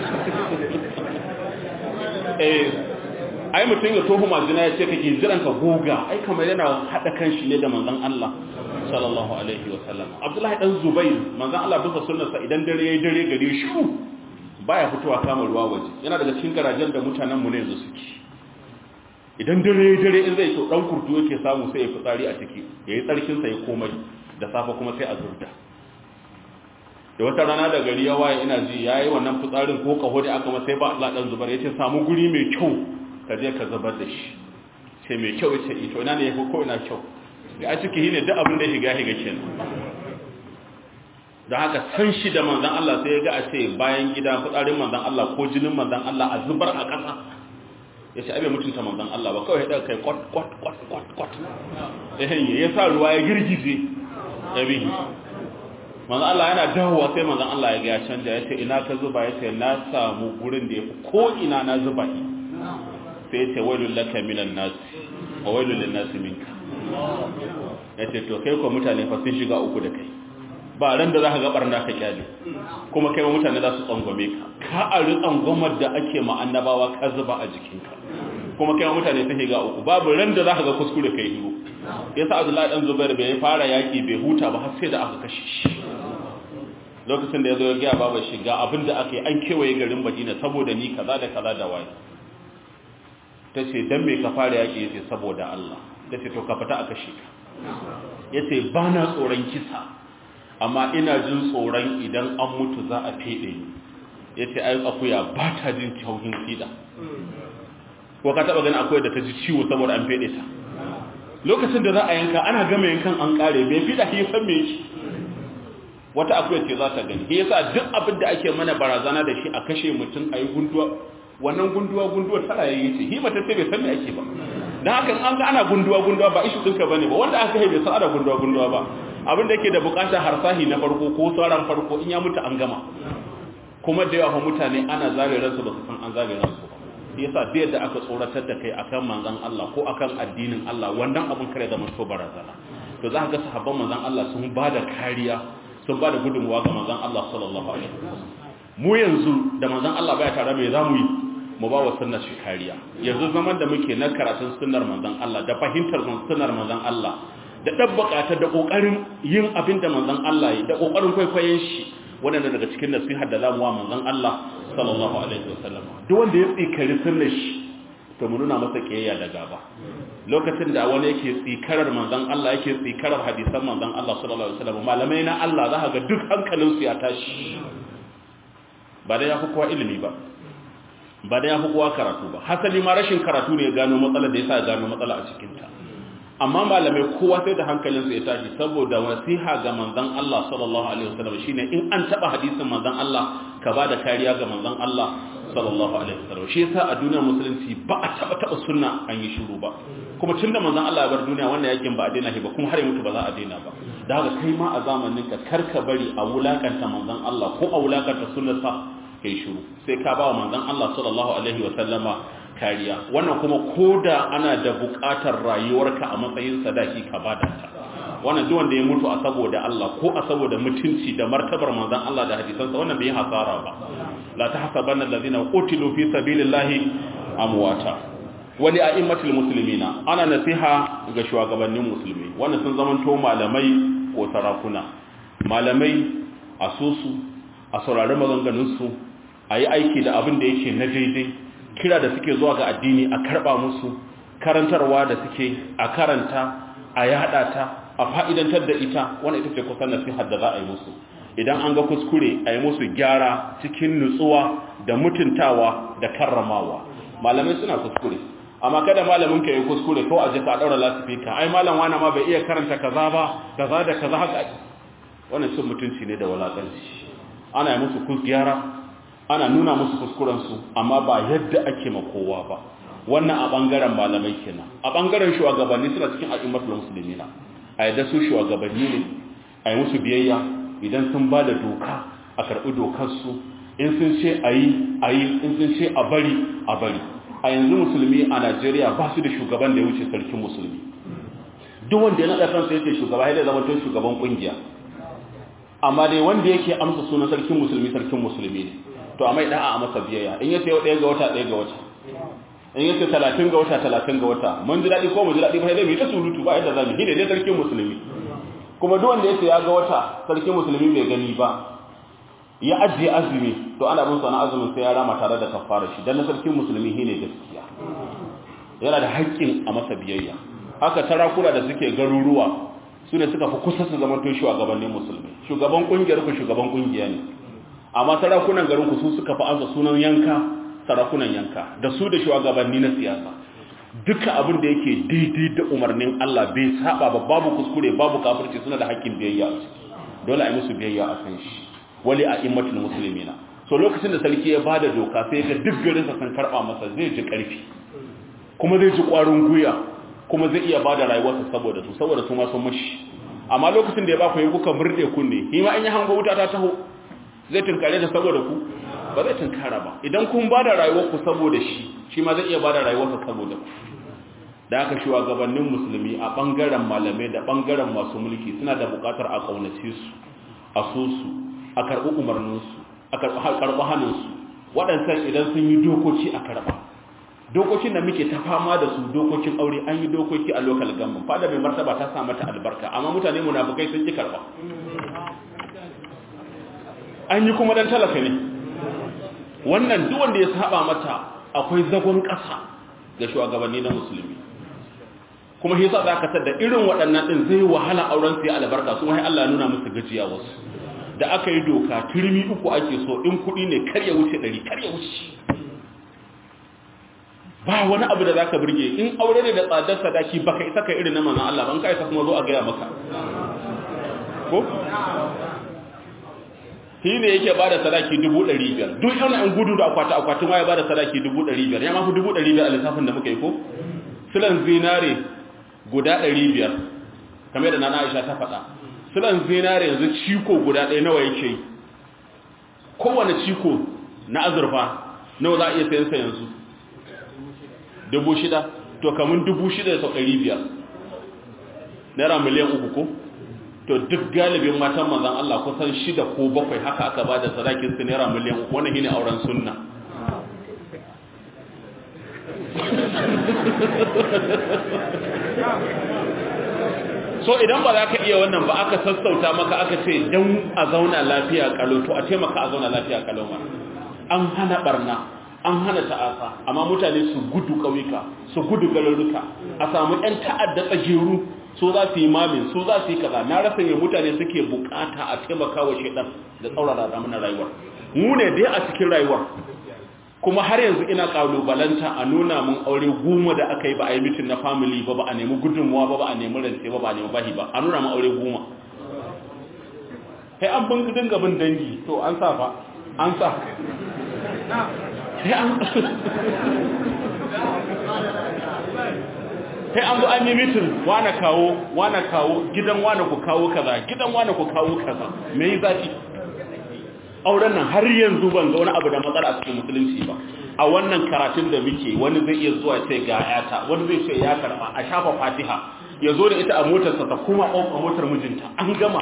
Eh ai mutum ya toho majina ya ce kake jiran ka goga, ai kamar yana hada kanshi ne da manzon Allah sallallahu alaihi wa sallam. Abdullahi dan Zubair manzon Allah bisa sunnarsa idan dare yayi dare gare shi baya fitowa kama ruwa waje, yana daga cikin garajen da mutanen mu ne yanzu suke. Idan dare yayi dare in zai to dan kurtu yake samu sai ya fitsari a ciki, yayi tsarkin sa ya komai, da safa kuma sai a zurda. Da wata rana da gari ya waye ina ji yayi wannan fitsarin ko kaho da aka masa sai ba Allah dan Zubair yace samu guri mai kyau ka je ka zubar da shi. Sai mai kyau yace ito ina ne yafi ko ina kyau. Ga a ciki ne duk abin da ya shiga shiga kenan. Da haka san shi da manzon Allah sai ya ga a ce bayan gida fitsarin manzon Allah ko jinin manzon Allah a zubar a ƙasa. Yace abe mutunta manzon Allah ba kawai da kai kwat kwat kwat kwat kwat. Eh ya sa ruwa ya girgize ya bi. Manzon Allah yana dawowa sai manzon Allah ya ga ya canja, yace ina ka zuba, yace na samu gurin da yafi ko ina na zuba. Sai yace wailul laka minan nas wa wailul lin nas minka. Yace to kai ko mutane fa sun shiga uku da kai, ba ran da za ka ga barna ka kyale, kuma kai mutane za su tsangwame ka, ka ari tsangwamar da ake ma annabawa ka zuba a jikinka, kuma kai mutane sun shiga uku, babu ran da za ka ga kuskure kai hiru. Yasa Abdullahi dan Zubair bai fara yaki bai huta ba har sai da aka kashe shi. Lokacin da yazo ya ga baba shiga abinda aka yi an kewaye garin Madina saboda ni kaza da kaza da wai. Tace dan me ka fara yaki yace saboda Allah. Tace to ka fita aka shika. Yace bana tsoron kisa, amma ina jin tsoron idan an mutu za a fede ni. Yace ai akuya ba ta jin tauhin fida. Ko ka taba ganin akuya da ta ji ciwo saboda an fede ta? Lokacin da za a yanka ana gama yankan an kare bai fida shi san me yake. Wata akuya ce za ta gani. Shi yasa duk abin da ake mana barazana da shi a kashe mutum ayi gunduwa, wannan gunduwa gunduwa tana yayi ce. Hi mata sai bai san me ake ba. Dan haka an ga ana gunduwa gunduwa ba ishu dinka bane ba, wanda aka haife sa ana gunduwa gunduwa ba. Abin da yake da bukatar harsahi na farko ko sauran farko in ya mutu an gama. Kuma da yawa mutane ana zare ransu ba su san an zare ransu ba. Yasa da yadda aka tsoratar da kai akan manzon Allah ko akan addinin Allah, wannan abin kare da mutu barazana. To za ka ga sahabban manzon Allah sun bada kariya, sun bada gudunmuwa ga manzon Allah sallallahu alaihi wasallam. Mu yanzu da manzon Allah baya tare mai zamu yi, mu ba wa sunnar shi kariya. Yanzu zaman da muke na karatun sunnar manzon Allah da fahimtar sunnar manzon Allah da dabbaka ta da kokarin yin abin da manzon Allah yi da kokarin kwaikwayon shi, wannan daga cikin nasihar da zamu wa manzon Allah sallallahu alaihi wasallam. Duk wanda ya tsikari sunnar shi to mu nuna masa kiyayya da gaba. Lokacin da wani yake tsikarar manzon Allah yake tsikarar hadisan manzon Allah sallallahu alaihi wasallam, malamai na Allah za ka ga duk hankalin su ya tashi. Ba da ya fi kowa ilimi ba, ba da ya fi kowa karatu ba, hasali ma rashin karatu ne ya gano matsala da yasa ya gano matsala a cikin ta. amma malamai kowa sai da hankalinsa ya tashi saboda nasiha ga manzon Allah sallallahu alaihi wasallam shine in an taba hadisin manzon Allah ka bada kariya ga manzon Allah sallallahu alaihi wasallam shi yasa a duniyar musulunci ba a taba taba sunna an yi shiru ba kuma tunda manzon Allah ya bar duniya wannan yakin ba a daina shi ba kuma har ya mutu ba za a daina ba da haka kai ma a zamanin ka karka bari a wulakanta manzon Allah ko a wulakanta sunnarsa kai shiru sai ka ba wa manzon Allah sallallahu alaihi wasallama kariya wannan kuma koda ana da buƙatar rayuwarka a matsayin sadaki ka bada ta wannan duk wanda ya mutu a saboda Allah ko a saboda mutunci da martabar manzon Allah da hadisansa wannan bai hasara ba la tahsabanna allazina qutilu fi sabilillahi amwata wali a'immatul muslimina ana nasiha ga shugabannin musulmi wannan sun zamanto malamai ko sarakuna malamai a sosu a saurari maganganun su ayi aiki da abin da yake na daidai kira da suke zuwa ga addini a karba musu karantarwa da suke a karanta a yada ta a fa'idantar da ita wannan ita ce kusan nasihar da za a yi musu idan an ga kuskure a yi musu gyara cikin nutsuwa da mutuntawa da karramawa malamai suna kuskure amma kada malamin ka yi kuskure ko a jika a daura lasifika ai malam wani ma bai iya karanta kaza ba kaza da kaza haka wannan cin mutunci ne da walakanci ana yi musu kus gyara ana nuna musu kuskurensu amma ba yadda ake ma kowa ba wannan a bangaren malamai kenan a bangaren shugabanni suna cikin al'ummatul muslimina a yadda su shugabanni ne a yi musu biyayya idan sun ba da doka a karɓi dokarsu in sun ce a yi a yi in sun ce a bari a bari a yanzu musulmi a najeriya ba su da shugaban da ya wuce sarkin musulmi duk wanda ya naɗa kansa yake shugaba ya zama tun shugaban ƙungiya amma dai wanda yake amsa sunan sarkin musulmi sarkin musulmi ne to a mai da'a a masa biyayya in yace ɗaya ga wata ɗaya ga wata in yace talatin ga wata talatin ga wata mun ji daɗi ko mu ji daɗi ba sai dai mu ta surutu ba yadda zamu yi ne dai sarkin musulmi kuma duk wanda yace ya ga wata sarkin musulmi bai gani ba ya ajiye azumi to ana bin sana azumin sai ya rama tare da kafara shi dan sarkin musulmi shine gaskiya yana da haƙƙin a masa biyayya haka sarakuna da suke garuruwa su ne suka fi kusa su zama to shugabannin musulmi shugaban kungiyar ku shugaban kungiya ne amma sarakunan garin ku su suka fi ansa sunan yanka sarakunan yanka da su da shugabanni na siyasa duka abin da yake daidai da umarnin Allah bai saba ba babu kuskure babu kafirci suna da haƙƙin biyayya dole a yi musu biyayya a kan shi wali a immatul muslimina so lokacin da sarki ya bada doka sai ga duk garin sa san karba masa zai ji karfi kuma zai ji ƙwarin guya kuma zai iya bada rayuwarsa saboda su saboda su ma sun mashi amma lokacin da ya ba ku yi kuka murde kunne shi ma an yi hango wuta ta taho zai tunkare da saboda ku ba zai tunkara ba idan kun ba da rayuwarku saboda shi shi ma zai iya ba da rayuwarsa saboda ku da aka shi wa gabanin musulmi a ɓangaren malamai da ɓangaren masu mulki suna da buƙatar a ƙaunace su a so su a karɓi umarninsu a karɓi hannunsu waɗansan idan sun yi dokoki a karɓa dokokin da muke ta fama da su dokokin aure an yi dokoki a local government fada mai martaba ta sa mata albarka amma mutane munafukai sun ki karɓa an yi kuma dan talaka ne wannan duk wanda ya saba mata akwai zagon ƙasa ga shugabanni na musulmi kuma shi yasa zaka tada irin waɗannan din zai wahala auren su ya albarka su mai Allah nuna musu gajiya wasu da aka yi doka turmi uku ake so in kuɗi ne kar ya wuce ɗari kar ya wuce ba wani abu da zaka burge in aure ne da tsadar sadaki baka isa kai irin na manzon Allah ban kai sa kuma zo a gaya maka ko shi ne yake ba da sadaki dubu ɗari biyar duk yana an gudu da akwati akwatin waya ba da sadaki dubu ɗari biyar ya mafi dubu ɗari biyar a lissafin da muka yi ko silan zinare guda ɗari biyar kamar da nana aisha ta faɗa silan zinare yanzu ciko guda ɗaya nawa yake yi kowane ciko na azurfa nawa za a iya sayan sa yanzu dubu shida to kamun dubu shida da sau ɗari biyar naira miliyan uku ko to duk galibin matan manzan Allah kusan shida ko bakwai haka aka ba da sadakin su naira miliyan uku wannan shine auren sunna so idan ba za ka iya wannan ba aka sassauta maka aka ce dan a zauna lafiya kalau to a ce maka a zauna lafiya kalau ma an hana barna an hana ta'asa amma mutane su gudu kauyuka su gudu garuruka a samu ɗan ta'adda tsagiru so za su yi mamin so za su yi kaza na rasa yin mutane suke bukata a taimaka wa shaidan da tsaurara da mana rayuwar mu ne dai a cikin rayuwar kuma har yanzu ina kalubalanta a nuna mun aure goma da aka yi ba a yi mitin na family ba ba a nemi gudunmuwa ba ba a nemi rance ba ba a nemi bahi ba a nuna mun aure goma sai an bin dinga bin dangi to an sa fa an sa sai an sai an zo an yi mitin wane kawo wane kawo gidan wane ku kawo kaza gidan wane ku kawo kaza me yi zafi auren nan har yanzu ban ga wani abu da matsala a cikin musulunci ba a wannan karatun da muke wani zai iya zuwa ce ga yata wani zai ce ya karba a shafa fatiha ya zo da ita a motarsa ta kuma a motar mijinta an gama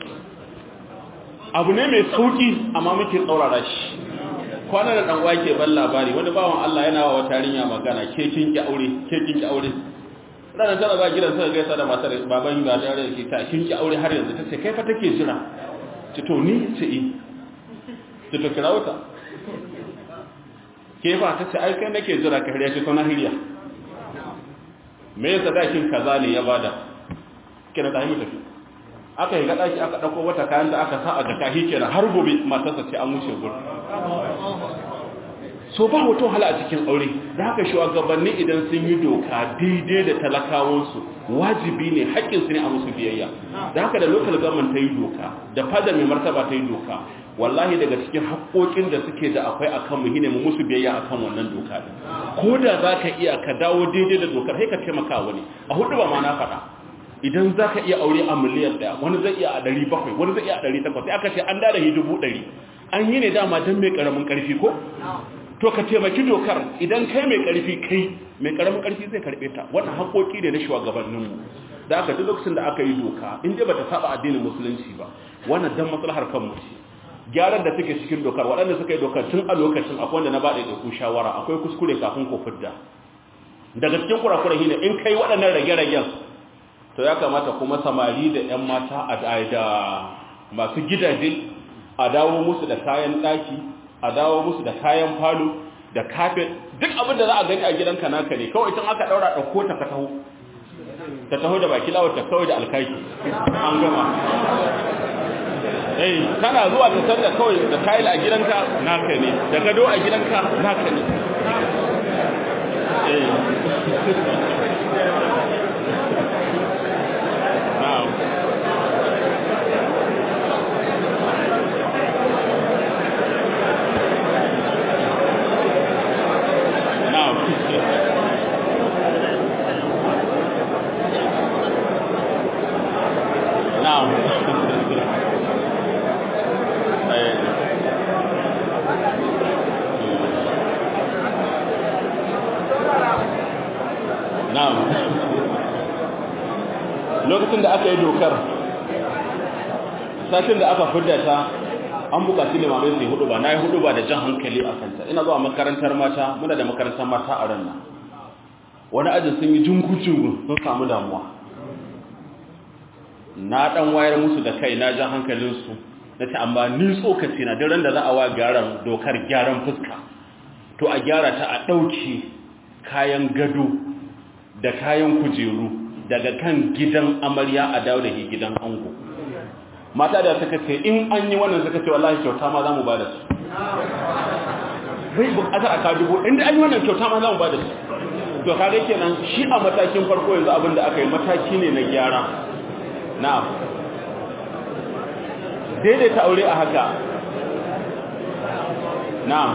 abu ne mai sauki amma muke tsaurara shi kwana da dan wake ban labari wani bawan Allah yana wa wata yarinya magana ke kin ki aure ke kin ki aure ranar tana ba gidan sai gaisa da matar baban ga da yake ta kin ki aure har yanzu tace kai fa take jira ce to ni ce eh ce to kira wata ke fa tace ai kai nake jira ka hiriya ce to na hiriya me yasa dakin kaza ne ya bada kina da mu tafi aka yi ga daki aka dauko wata kayan da aka sa a jaka hikenan har gobe matarsa ce an wuce gurin so ba wato hala a cikin aure da haka shugabanni idan sun yi doka daidai da talakawansu wajibi ne haƙƙinsu ne a musu biyayya da haka da local government ta yi doka da fada mai martaba ta yi doka wallahi daga cikin haƙƙoƙin da suke da akwai akan mu hine mu musu biyayya akan wannan doka ko da za ka iya ka dawo daidai da dokar sai ka taimaka wani a hudu ba ma na faɗa idan za ka iya aure a miliyan ɗaya wani zai iya a ɗari bakwai wani zai iya a ɗari takwas sai aka ce an dada dubu ɗari an yi ne dama don mai ƙaramin ƙarfi ko to ka taimaki dokar idan kai mai ƙarfi kai mai ƙaramin ƙarfi zai karɓe ta wannan haƙoƙi ne na shugabanninmu da aka duk lokacin da aka yi doka in dai bata saba addinin musulunci ba wannan dan maslahar kanmu ce gyaran da take cikin dokar waɗanda suka yi dokar tun a lokacin akwai wanda na ba da ku shawara akwai kuskure kafin ku fidda daga cikin kurakuran shine in kai waɗannan rage-ragen to ya kamata kuma samari da ƴan mata a da masu gidaje a dawo musu da kayan ɗaki a dawo musu da kayan falo da kafet duk abin da za a gani a gidanka naka ne kawai tun aka daura ɗauko ta ka taho ta taho da baki lawar ta kawai da alkaki an gama eh kana zuwa ta sanda kawai da tile a gidanka naka ne da gado a gidanka naka ne eh lokacin da aka yi dokar sashen da aka fidda ta an bukaci limamai su yi hudu ba na yi hudu ba da jan hankali a kanta ina zuwa makarantar mata muna da makarantar mata a ranar wani ajin sun yi jungu-jungu sun samu damuwa na dan wayar musu da kai na jan hankalinsu na ce amma ni tsokaci na daren da za a wa gyaran dokar gyaran fuska to a gyara ta a ɗauki kayan gado da kayan kujeru daga kan gidan amarya a dawo da gidan ango mata da suka ce in an yi wannan suka ce wallahi kyauta ma za mu ba da su bai bukatar a kawo dubu inda an yi wannan kyauta ma za mu ba da su to kare kenan shi a matakin farko yanzu abin da aka yi mataki ne na gyara na'am daidaita aure a haka na'am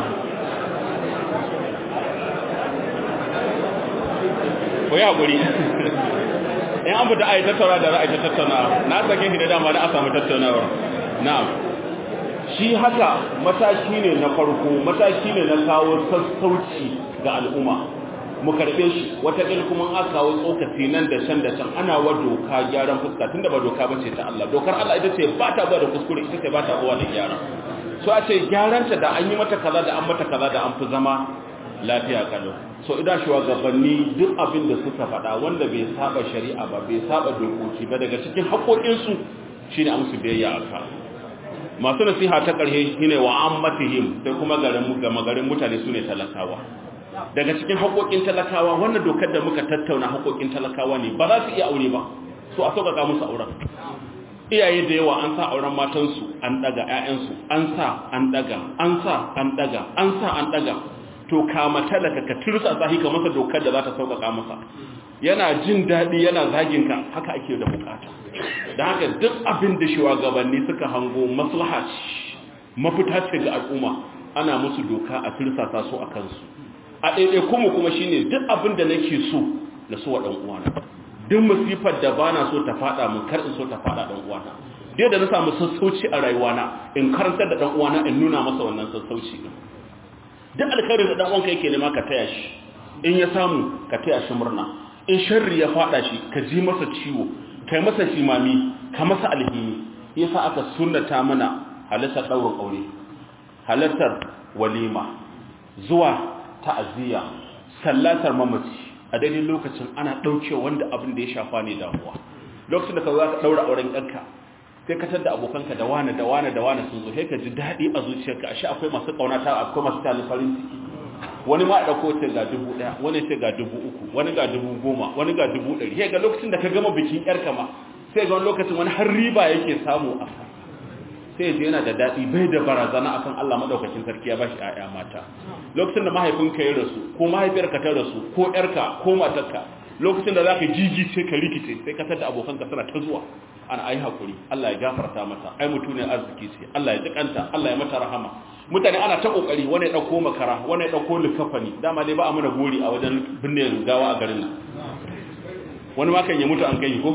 ko ya guri in an fita a yi tattauna da ra'ayi ta tattauna na sake shi da dama da a samu tattaunawar na'am shi haka mataki ne na farko mataki ne na kawo sassauci ga al'umma mu karɓe shi wataƙil kuma an kawo tsokaci nan da can da can ana wa doka gyaran fuska tun da ba doka ba ce ta Allah dokar Allah ita ce ba ta ba da kuskure ita ce ba ta kowa da gyara so a ce gyaranta da an yi mata kaza da an mata kaza da an fi zama lafiya kalau so idan shugabanni duk abin da suka faɗa wanda bai saba shari'a ba bai saba dokoki ba daga cikin haƙoƙinsu shine amsu biyayya aka masu nasiha ta ƙarshe shine wa ammatihim sai kuma garin gama garin mutane sune talakawa daga cikin haƙoƙin talakawa wannan dokar da muka tattauna haƙoƙin talakawa ne ba za su iya aure ba so a sauƙaƙa musu auren iyaye da yawa an sa auren matansu an daga ƴaƴansu an sa an daga an sa an daga an sa an daga to kama talaka ka tursa sahi ka masa dokar da za ta sauƙaƙa masa yana jin daɗi yana zagin ka haka ake da bukata da haka duk abin da shugabanni suka hango maslaha mafita ce ga al'umma ana musu doka a tursasa su a kansu a ɗaiɗai kuma kuma shine duk abin da nake so na so wa ɗan uwana duk masifar da bana so ta faɗa mun kar in so ta faɗa ɗan uwana dai da na samu sassauci a rayuwana in karantar da ɗan uwana in nuna masa wannan sassauci duk alkhairin da ɗan uwanka yake nema ka taya shi in ya samu ka taya shi murna in sharri ya faɗa shi ka ji masa ciwo kai masa shimami ka masa alhini yasa aka sunnata mana halartar ɗaurin aure halartar walima zuwa ta'aziyya sallatar mamaci a daidai lokacin ana ɗauke wanda abin da ya shafa ne damuwa lokacin da ka za ka ɗaura auren ɗanka sai ka tada abokanka da wane da wane da wane sun zo sai ka ji daɗi a zuciyarka ashe akwai masu ƙaunata akwai masu talin farin ciki wani ma a ɗauko ce ga dubu ɗaya wani ce ga dubu uku wani ga dubu goma wani ga dubu ɗari sai ga lokacin da ka gama bikin ƴarka ma sai ga wani lokacin wani har riba yake samu a kan sai ji yana da daɗi bai da barazana akan Allah madaukakin sarki ya bashi ƴaƴa mata lokacin da mahaifinka ya rasu ko mahaifiyarka ta rasu ko ƴarka ko matarka lokacin da zaka jiji sai ka rikice sai ka tada abokanka suna ta zuwa ana ai hakuri Allah ya gafarta mata ai mutune arziki ce Allah ya jikanta Allah ya mata rahama mutane ana ta kokari wani ya dauko makara wani ya dauko likafani dama dai ba a mana gori a wajen binne gawa a garin nan wani ma kan ya mutu an kai ko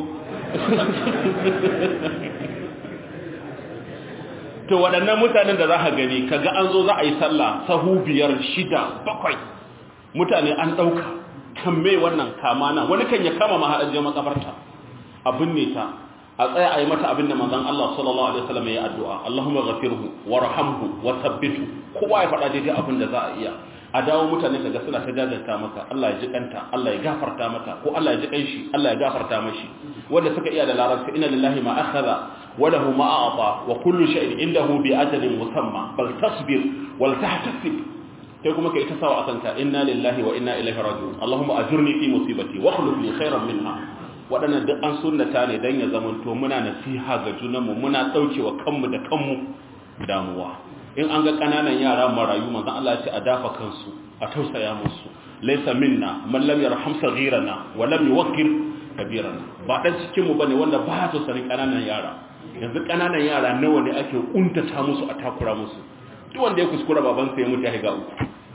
to waɗannan mutanen da za ka gani kaga an zo za a yi sallah sahu biyar shida bakwai mutane an ɗauka kan mai wannan kama nan wani kan ya kama ma haɗajen makabarta abin ne ta a tsaya a yi mata abin da manzon Allah sallallahu alaihi wasallam ya yi addu'a Allahumma ghafirhu warhamhu wa thabbitu kowa ya faɗa daidai abin da za a iya a dawo mutane kaga suna ta jajanta maka Allah ya ji kanta Allah ya gafarta mata ko Allah ya ji kanshi Allah ya gafarta mashi wanda suka iya da larabci inna lillahi ma akhadha wa lahu ma a'ta wa kullu shay'in indahu bi ajalin musamma bal tasbir wal tahtasib kai kuma kai ta sawa akanka inna lillahi wa inna ilaihi raji'un Allahumma ajurni fi musibati wa akhlif li khairan minha wadannan duk an sunnata ne dan ya zamanto muna nasiha ga junanmu muna daukewa kanmu da kanmu damuwa in an ga kananan yara marayu manzon Allah ya ce a dafa kansu a tausaya musu laysa minna man lam yarham saghirana wa lam yuwaqqir kabirana ba dan cikin mu bane wanda ba ta sanin kananan yara yanzu kananan yara nawa ne ake kuntata musu a takura musu duk wanda ya kuskura baban sa ya mutu ya ga uku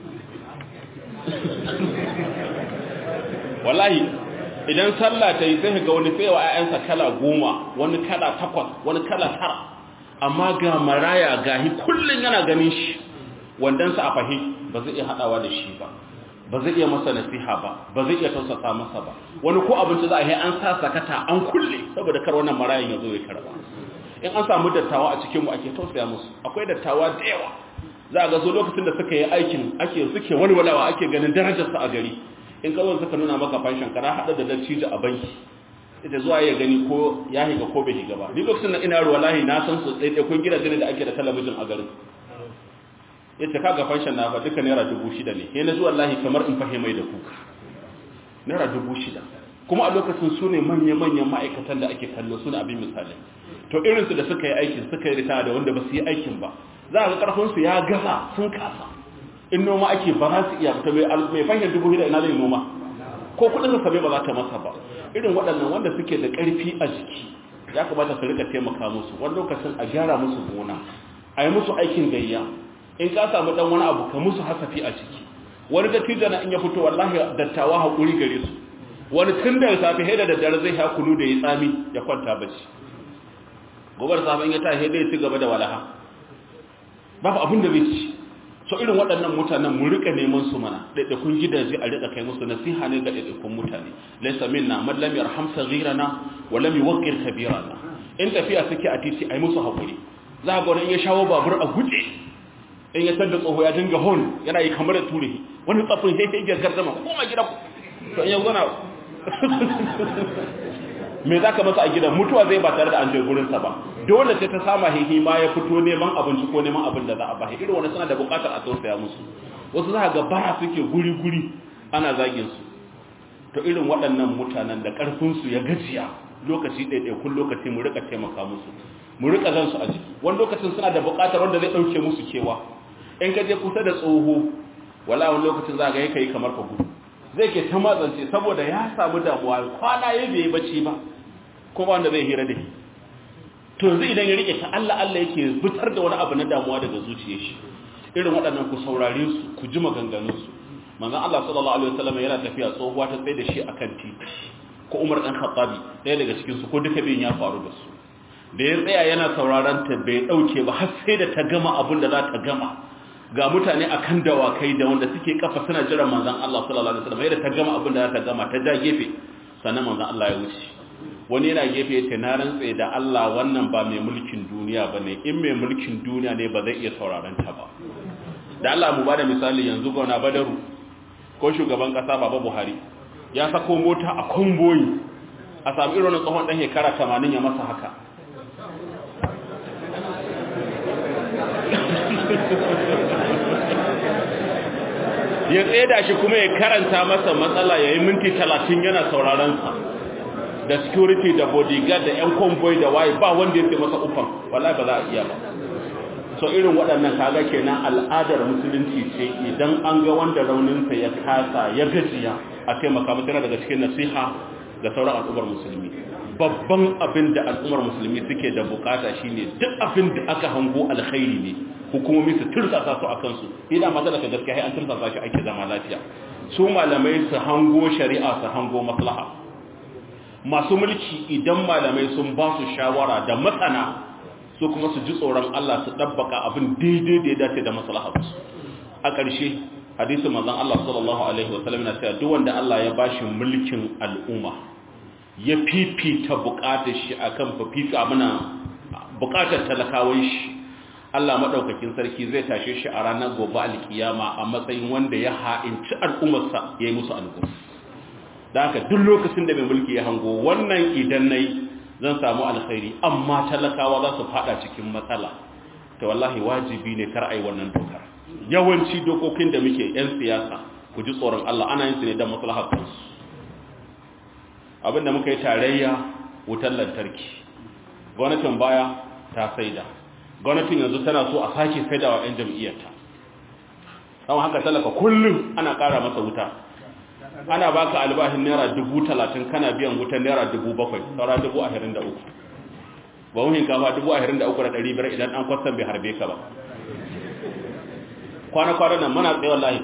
wallahi idan sallah ta yi sai ga wani sai wa ayyansa kala goma wani kala takwas wani kala tara amma ga maraya gahi kullun yana ganin shi wandansa a fahi ba zai iya hadawa da shi ba ba zai iya masa nasiha ba ba zai iya tausasa masa ba wani ko abinci za a yi an sa sakata an kulle saboda kar wannan marayan ya zo ya karba in an samu dattawa a cikin mu ake tausaya musu akwai dattawa da yawa za ga zo lokacin da suka yi aikin ake suke walwalawa ake ganin darajarsa a gari in kawai suka nuna maka fanshin kana hada da dattijo a banki ita zuwa ya gani ko ya higa ko bai higa ba ni lokacin da ina ruwa lahi na san su tsaye kun gidaje da ake da talabijin a garin yace kaga fanshin na ba duka naira dubu shida ne sai na zuwa lahi kamar in fahimai da kuka naira dubu shida kuma a lokacin su ne manya-manyan ma'aikatan da ake kallo su ne abin misali to irinsu da suka yi aikin suka yi ritaya da wanda ba su yi aikin ba za a ga karfinsu ya gaza sun kasa in noma ake ba za su iya ta mai fahimtar dubu shida ina zai noma ko kudin sa sabai ba za ta masa ba irin waɗannan wanda suke da ƙarfi a jiki ya kamata su rika taimaka musu wani lokacin a gyara musu gona a yi musu aikin gayya in ka samu dan wani abu ka musu hasafi a ciki wani dattijo na in ya fito wallahi dattawa haƙuri gare su wani tun da safe heda da dare zai ha kunu da ya tsami ya kwanta bacci gobar safe in ya ta heda ya ci gaba da walaha babu abin da zai ci so irin waɗannan mutanen mu rika neman su mana ɗaiɗaikun gidaje a rika kai musu nasiha ne ga ɗaiɗaikun mutane laysa minna man lam yarham saghirana wa lam yuwaqqir kabirana in tafiya suke a titi ai musu hakuri za ga wani in ya shawo babur a guje in ya tada tsoho ya dinga hon yana yi kamar da ture wani tsafin sai sai gargardama ko ma gida to in yanzu na me zaka masa a gidan mutuwa zai ba tare da an je gurin sa ba dole sai ta sama hihi ma ya fito neman abinci ko neman abin da za a bashi irin wannan suna da bukatar a tausaya musu wasu za ga bara suke guri guri ana zagin su to irin waɗannan mutanen da karfin su ya gajiya lokaci ɗaiɗai kun lokaci mu rika taimaka musu mu rika zan su a jiki wani lokacin suna da bukatar wanda zai dauke musu kewa in ka je kusa da tsoho wala wani lokacin za ga yake kamar ka gudu zai ke ta matsance saboda ya samu damuwa kwana ya bai bacci ba kuma wanda zai hira da shi to yanzu idan ya rike ta Allah Allah yake fitar da wani abu na damuwa daga zuciyar shi irin waɗannan ku saurare su ku ji maganganun su manzon Allah sallallahu alaihi wasallam yana tafiya tsohuwa ta tsaye da shi akan titi ko Umar dan Khattabi ɗaya daga cikin su ko duka bin ya faru da su da ya tsaya yana sauraron ta bai dauke ba har sai da ta gama abin da za ta gama ga mutane akan dawakai da wanda suke kafa suna jiran manzon Allah sallallahu alaihi wasallam yadda ta gama abin da za ta gama ta ja gefe sannan manzon Allah ya wuce wani yana gefe yace na rantse da Allah wannan ba mai mulkin duniya bane in mai mulkin duniya ne ba zai iya sauraron ta ba da Allah mu bada misali yanzu gona Badaru ko shugaban kasa Baba Buhari ya sako mota a konboyi a sami irin tsohon dan shekara tamanin ya masa haka ya tseda shi kuma ya karanta masa matsala ya yi minti talatin yana saurarensa da security da bodyguard da yan convoy da waye ba wanda ya ce masa ufan wallahi ba za a iya ba so irin waɗannan kaga kenan al'adar musulunci ce idan an ga wanda rauninsa ya kasa ya gajiya a taimaka mutane daga cikin nasiha da sauran al'ummar musulmi babban abin da al'ummar musulmi suke da bukata shine duk abin da aka hango alkhairi ne hukumomi su tursasa su akan su idan matsala ka gaskiya an tursasa shi ake zama lafiya su malamai su hango shari'a su hango maslaha masu mulki idan malamai sun ba su shawara da matsana su kuma su ji tsoron Allah su dabbaka abin daidai da ya dace da maslaha su a ƙarshe hadisin manzon Allah sallallahu alaihi wasallam na cewa duk wanda Allah ya bashi mulkin al'umma ya fifita bukatar shi akan fifita mana bukatar talakawan shi Allah madaukakin sarki zai tashe shi a ranar gobe alkiyama a matsayin wanda ya ha'inci al'ummarsa yayi musu alƙus da haka duk lokacin da mai mulki ya hango wannan idan nayi zan samu alkhairi amma talakawa za su fada cikin matsala to wallahi wajibi ne kar ai wannan dokar yawanci dokokin da muke yan siyasa ku ji tsoron Allah ana yin su ne don maslahar kansu abinda muka yi tarayya wutar lantarki gwamnatin baya ta saida gwamnatin yanzu tana so a sake saidawa yan jam'iyyarta don haka talaka kullum ana ƙara masa wuta ana baka albashin naira dubu talatin kana biyan wutar naira dubu bakwai saura dubu ashirin da uku ba wuhin kafa dubu ashirin da uku da ɗari biyar idan an kwastan bai harbe ka ba kwana-kwana nan mana tsaye wallahi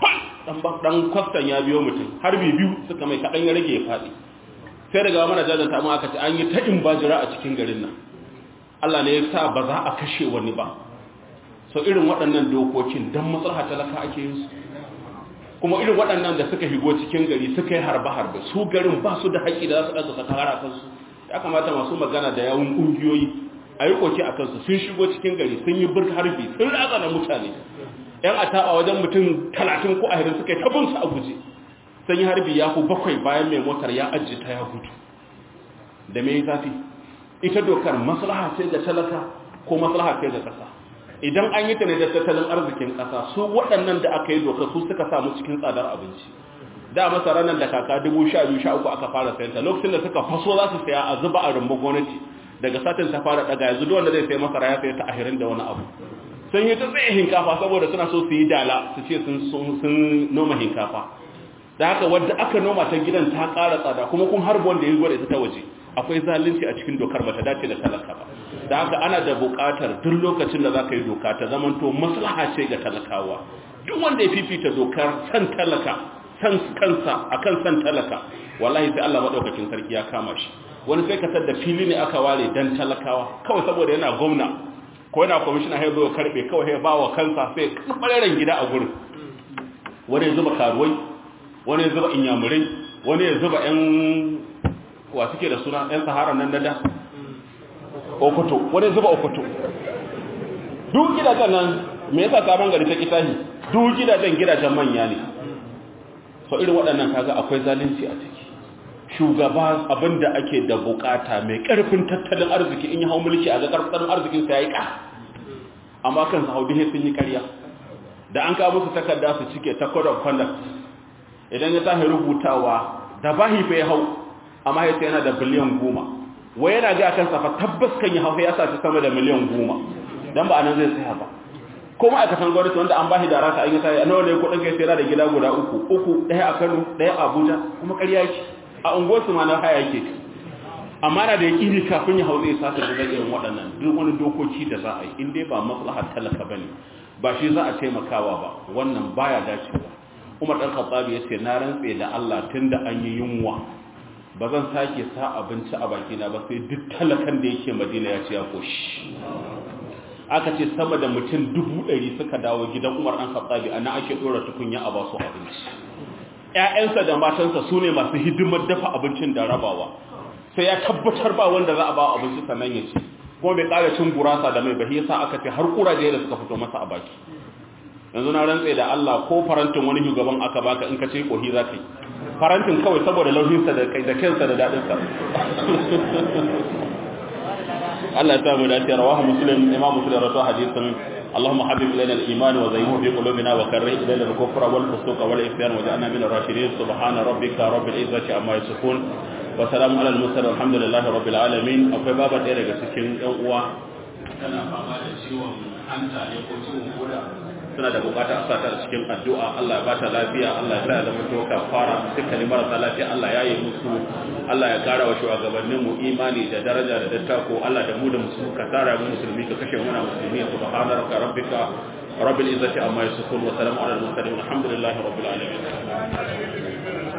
dan kwastan ya biyo mutum harbi biyu suka mai kaɗan ya rage ya faɗi sai daga mana jajanta mu aka ce an yi ta in bajira a cikin garin nan Allah ne ya sa ba za a kashe wani ba so irin waɗannan dokokin don maslaha talaka ake yin su kuma irin waɗannan da suka higo cikin gari suka yi harbe-harbe su garin ba su da haƙƙi da za su ɗaga saka hara kansu ya kamata masu magana da yawun ƙungiyoyi a yi koki a kansu sun shigo cikin gari sun yi birk harbi sun ratsa na mutane yan ataɓa wajen mutum talatin ko ahirin suka yi tabinsu a guje sun yi harbi ya ku bakwai bayan mai motar ya ajiye ta ya gudu da mai zafi ita dokar maslaha ce ga talaka ko maslaha ce ga ƙasa idan an yi ta ne da tattalin arzikin ƙasa su waɗannan da aka yi doka su suka samu cikin tsadar abinci da masara nan da kaka dubu sha biyu sha uku aka fara sayanta lokacin da suka faso za su saya a zuba a rumbu gwamnati daga satin ta fara daga yanzu duk wanda zai sayi masara ya sayi ta ahirin da wani abu sun yi ta tsaye hinkafa saboda suna so su yi dala su ce sun noma hinkafa da haka wadda aka noma ta gidan ta ƙara tsada kuma kun harba wanda ya yi gwada ita ta waje akwai zalunci a cikin dokar ba ta dace da talaka ba da haka ana da buƙatar duk lokacin da za ka yi doka ta zamanto maslaha ce ga talakawa duk wanda ya fifita dokar san talaka san kansa akan san talaka wallahi sai Allah madaukakin sarki ya kama shi wani sai ka tada fili ne aka ware dan talakawa kawai saboda yana gwamna ko yana commissioner ya zo ya karbe kawai ya bawa kansa sai bararen gida a gurin wani ya zuba karuwai wani ya zuba inyamurai wani ya zuba yan wa suke da suna yan sahara nan da da okoto wani zuba okoto duk gidajen nan me yasa sabon gari ta kitahi duk gidajen gidajen manya ne so irin waɗannan kaga akwai zalunci a ciki shugaba abinda ake da bukata mai karfin tattalin arziki in ya hau mulki a ga karfin arzikin sa yayi ka amma kan Saudi sun yi ƙarya da an kawo musu takarda su cike ta code of conduct idan ya tahi rubutawa da bahi fa ya hau amma ya yana da biliyan goma wai yana ga kansa fa tabbas kan ya hau ya saci sama da miliyan goma dan ba anan zai tsaya ba ko ma'aikatan gwamnati wanda an bashi da rasa an yi sai nawa ne kudin kai sai da gida guda uku uku daya a Kano daya a Abuja kuma ƙarya yake a unguwar su ma na haya yake amma na da yakini kafin ya hauze ya saka da irin waɗannan duk wani dokoki da za a yi in dai ba maslahar talaka bane ba shi za a taimakawa ba wannan baya dacewa Umar dan Khattab ya ce na rantse da Allah tunda an yi yunwa ba zan sake sa abinci a bakina ba sai duk talakan da yake Madina ya ce ya koshi aka ce sama da mutum dubu ɗari suka dawo gidan Umar ɗan Khattabi ana ake ɗora tukunya a basu abinci ƴaƴansa da matansa su ne masu hidimar dafa abincin da rabawa sai ya tabbatar ba wanda za a ba abinci sannan ya ce kuma bai ƙara cin gurasa da mai ba yasa aka ce har kuraje da suka fito masa a baki yanzu na rantse da Allah ko farantin wani shugaban aka baka in ka ce kohi za ka yi farantin kawai saboda lauhinsa da kai da kansa da daɗinsa Allah ya samu dace rawahu muslim imam muslim rawahu hadithan اللهم حبب إلينا الإيمان وزينه في قلوبنا وكره إلينا الكفر والفسوق والعصيان واجعلنا من الراشدين سبحان ربك رب العزة عما يصفون وسلام على المرسلين والحمد لله رب العالمين akwai babar ɗaya daga cikin ɗan uwa tana fama da ciwon hanta ne ko ciwon koda suna da bukata a sata cikin addu'a Allah ya ba ta lafiya Allah ya sa da mutuwa kafara dukkan marasa lafiya Allah ya yi musu Allah ya kara wa shugabannin mu imani da daraja da dattako Allah da mu da musu ka tara mu musulmi ka kashe mu na musulmi subhana rabbika rabbil izzati amma yasifun wa salamun alal mursalin alhamdulillahi rabbil alamin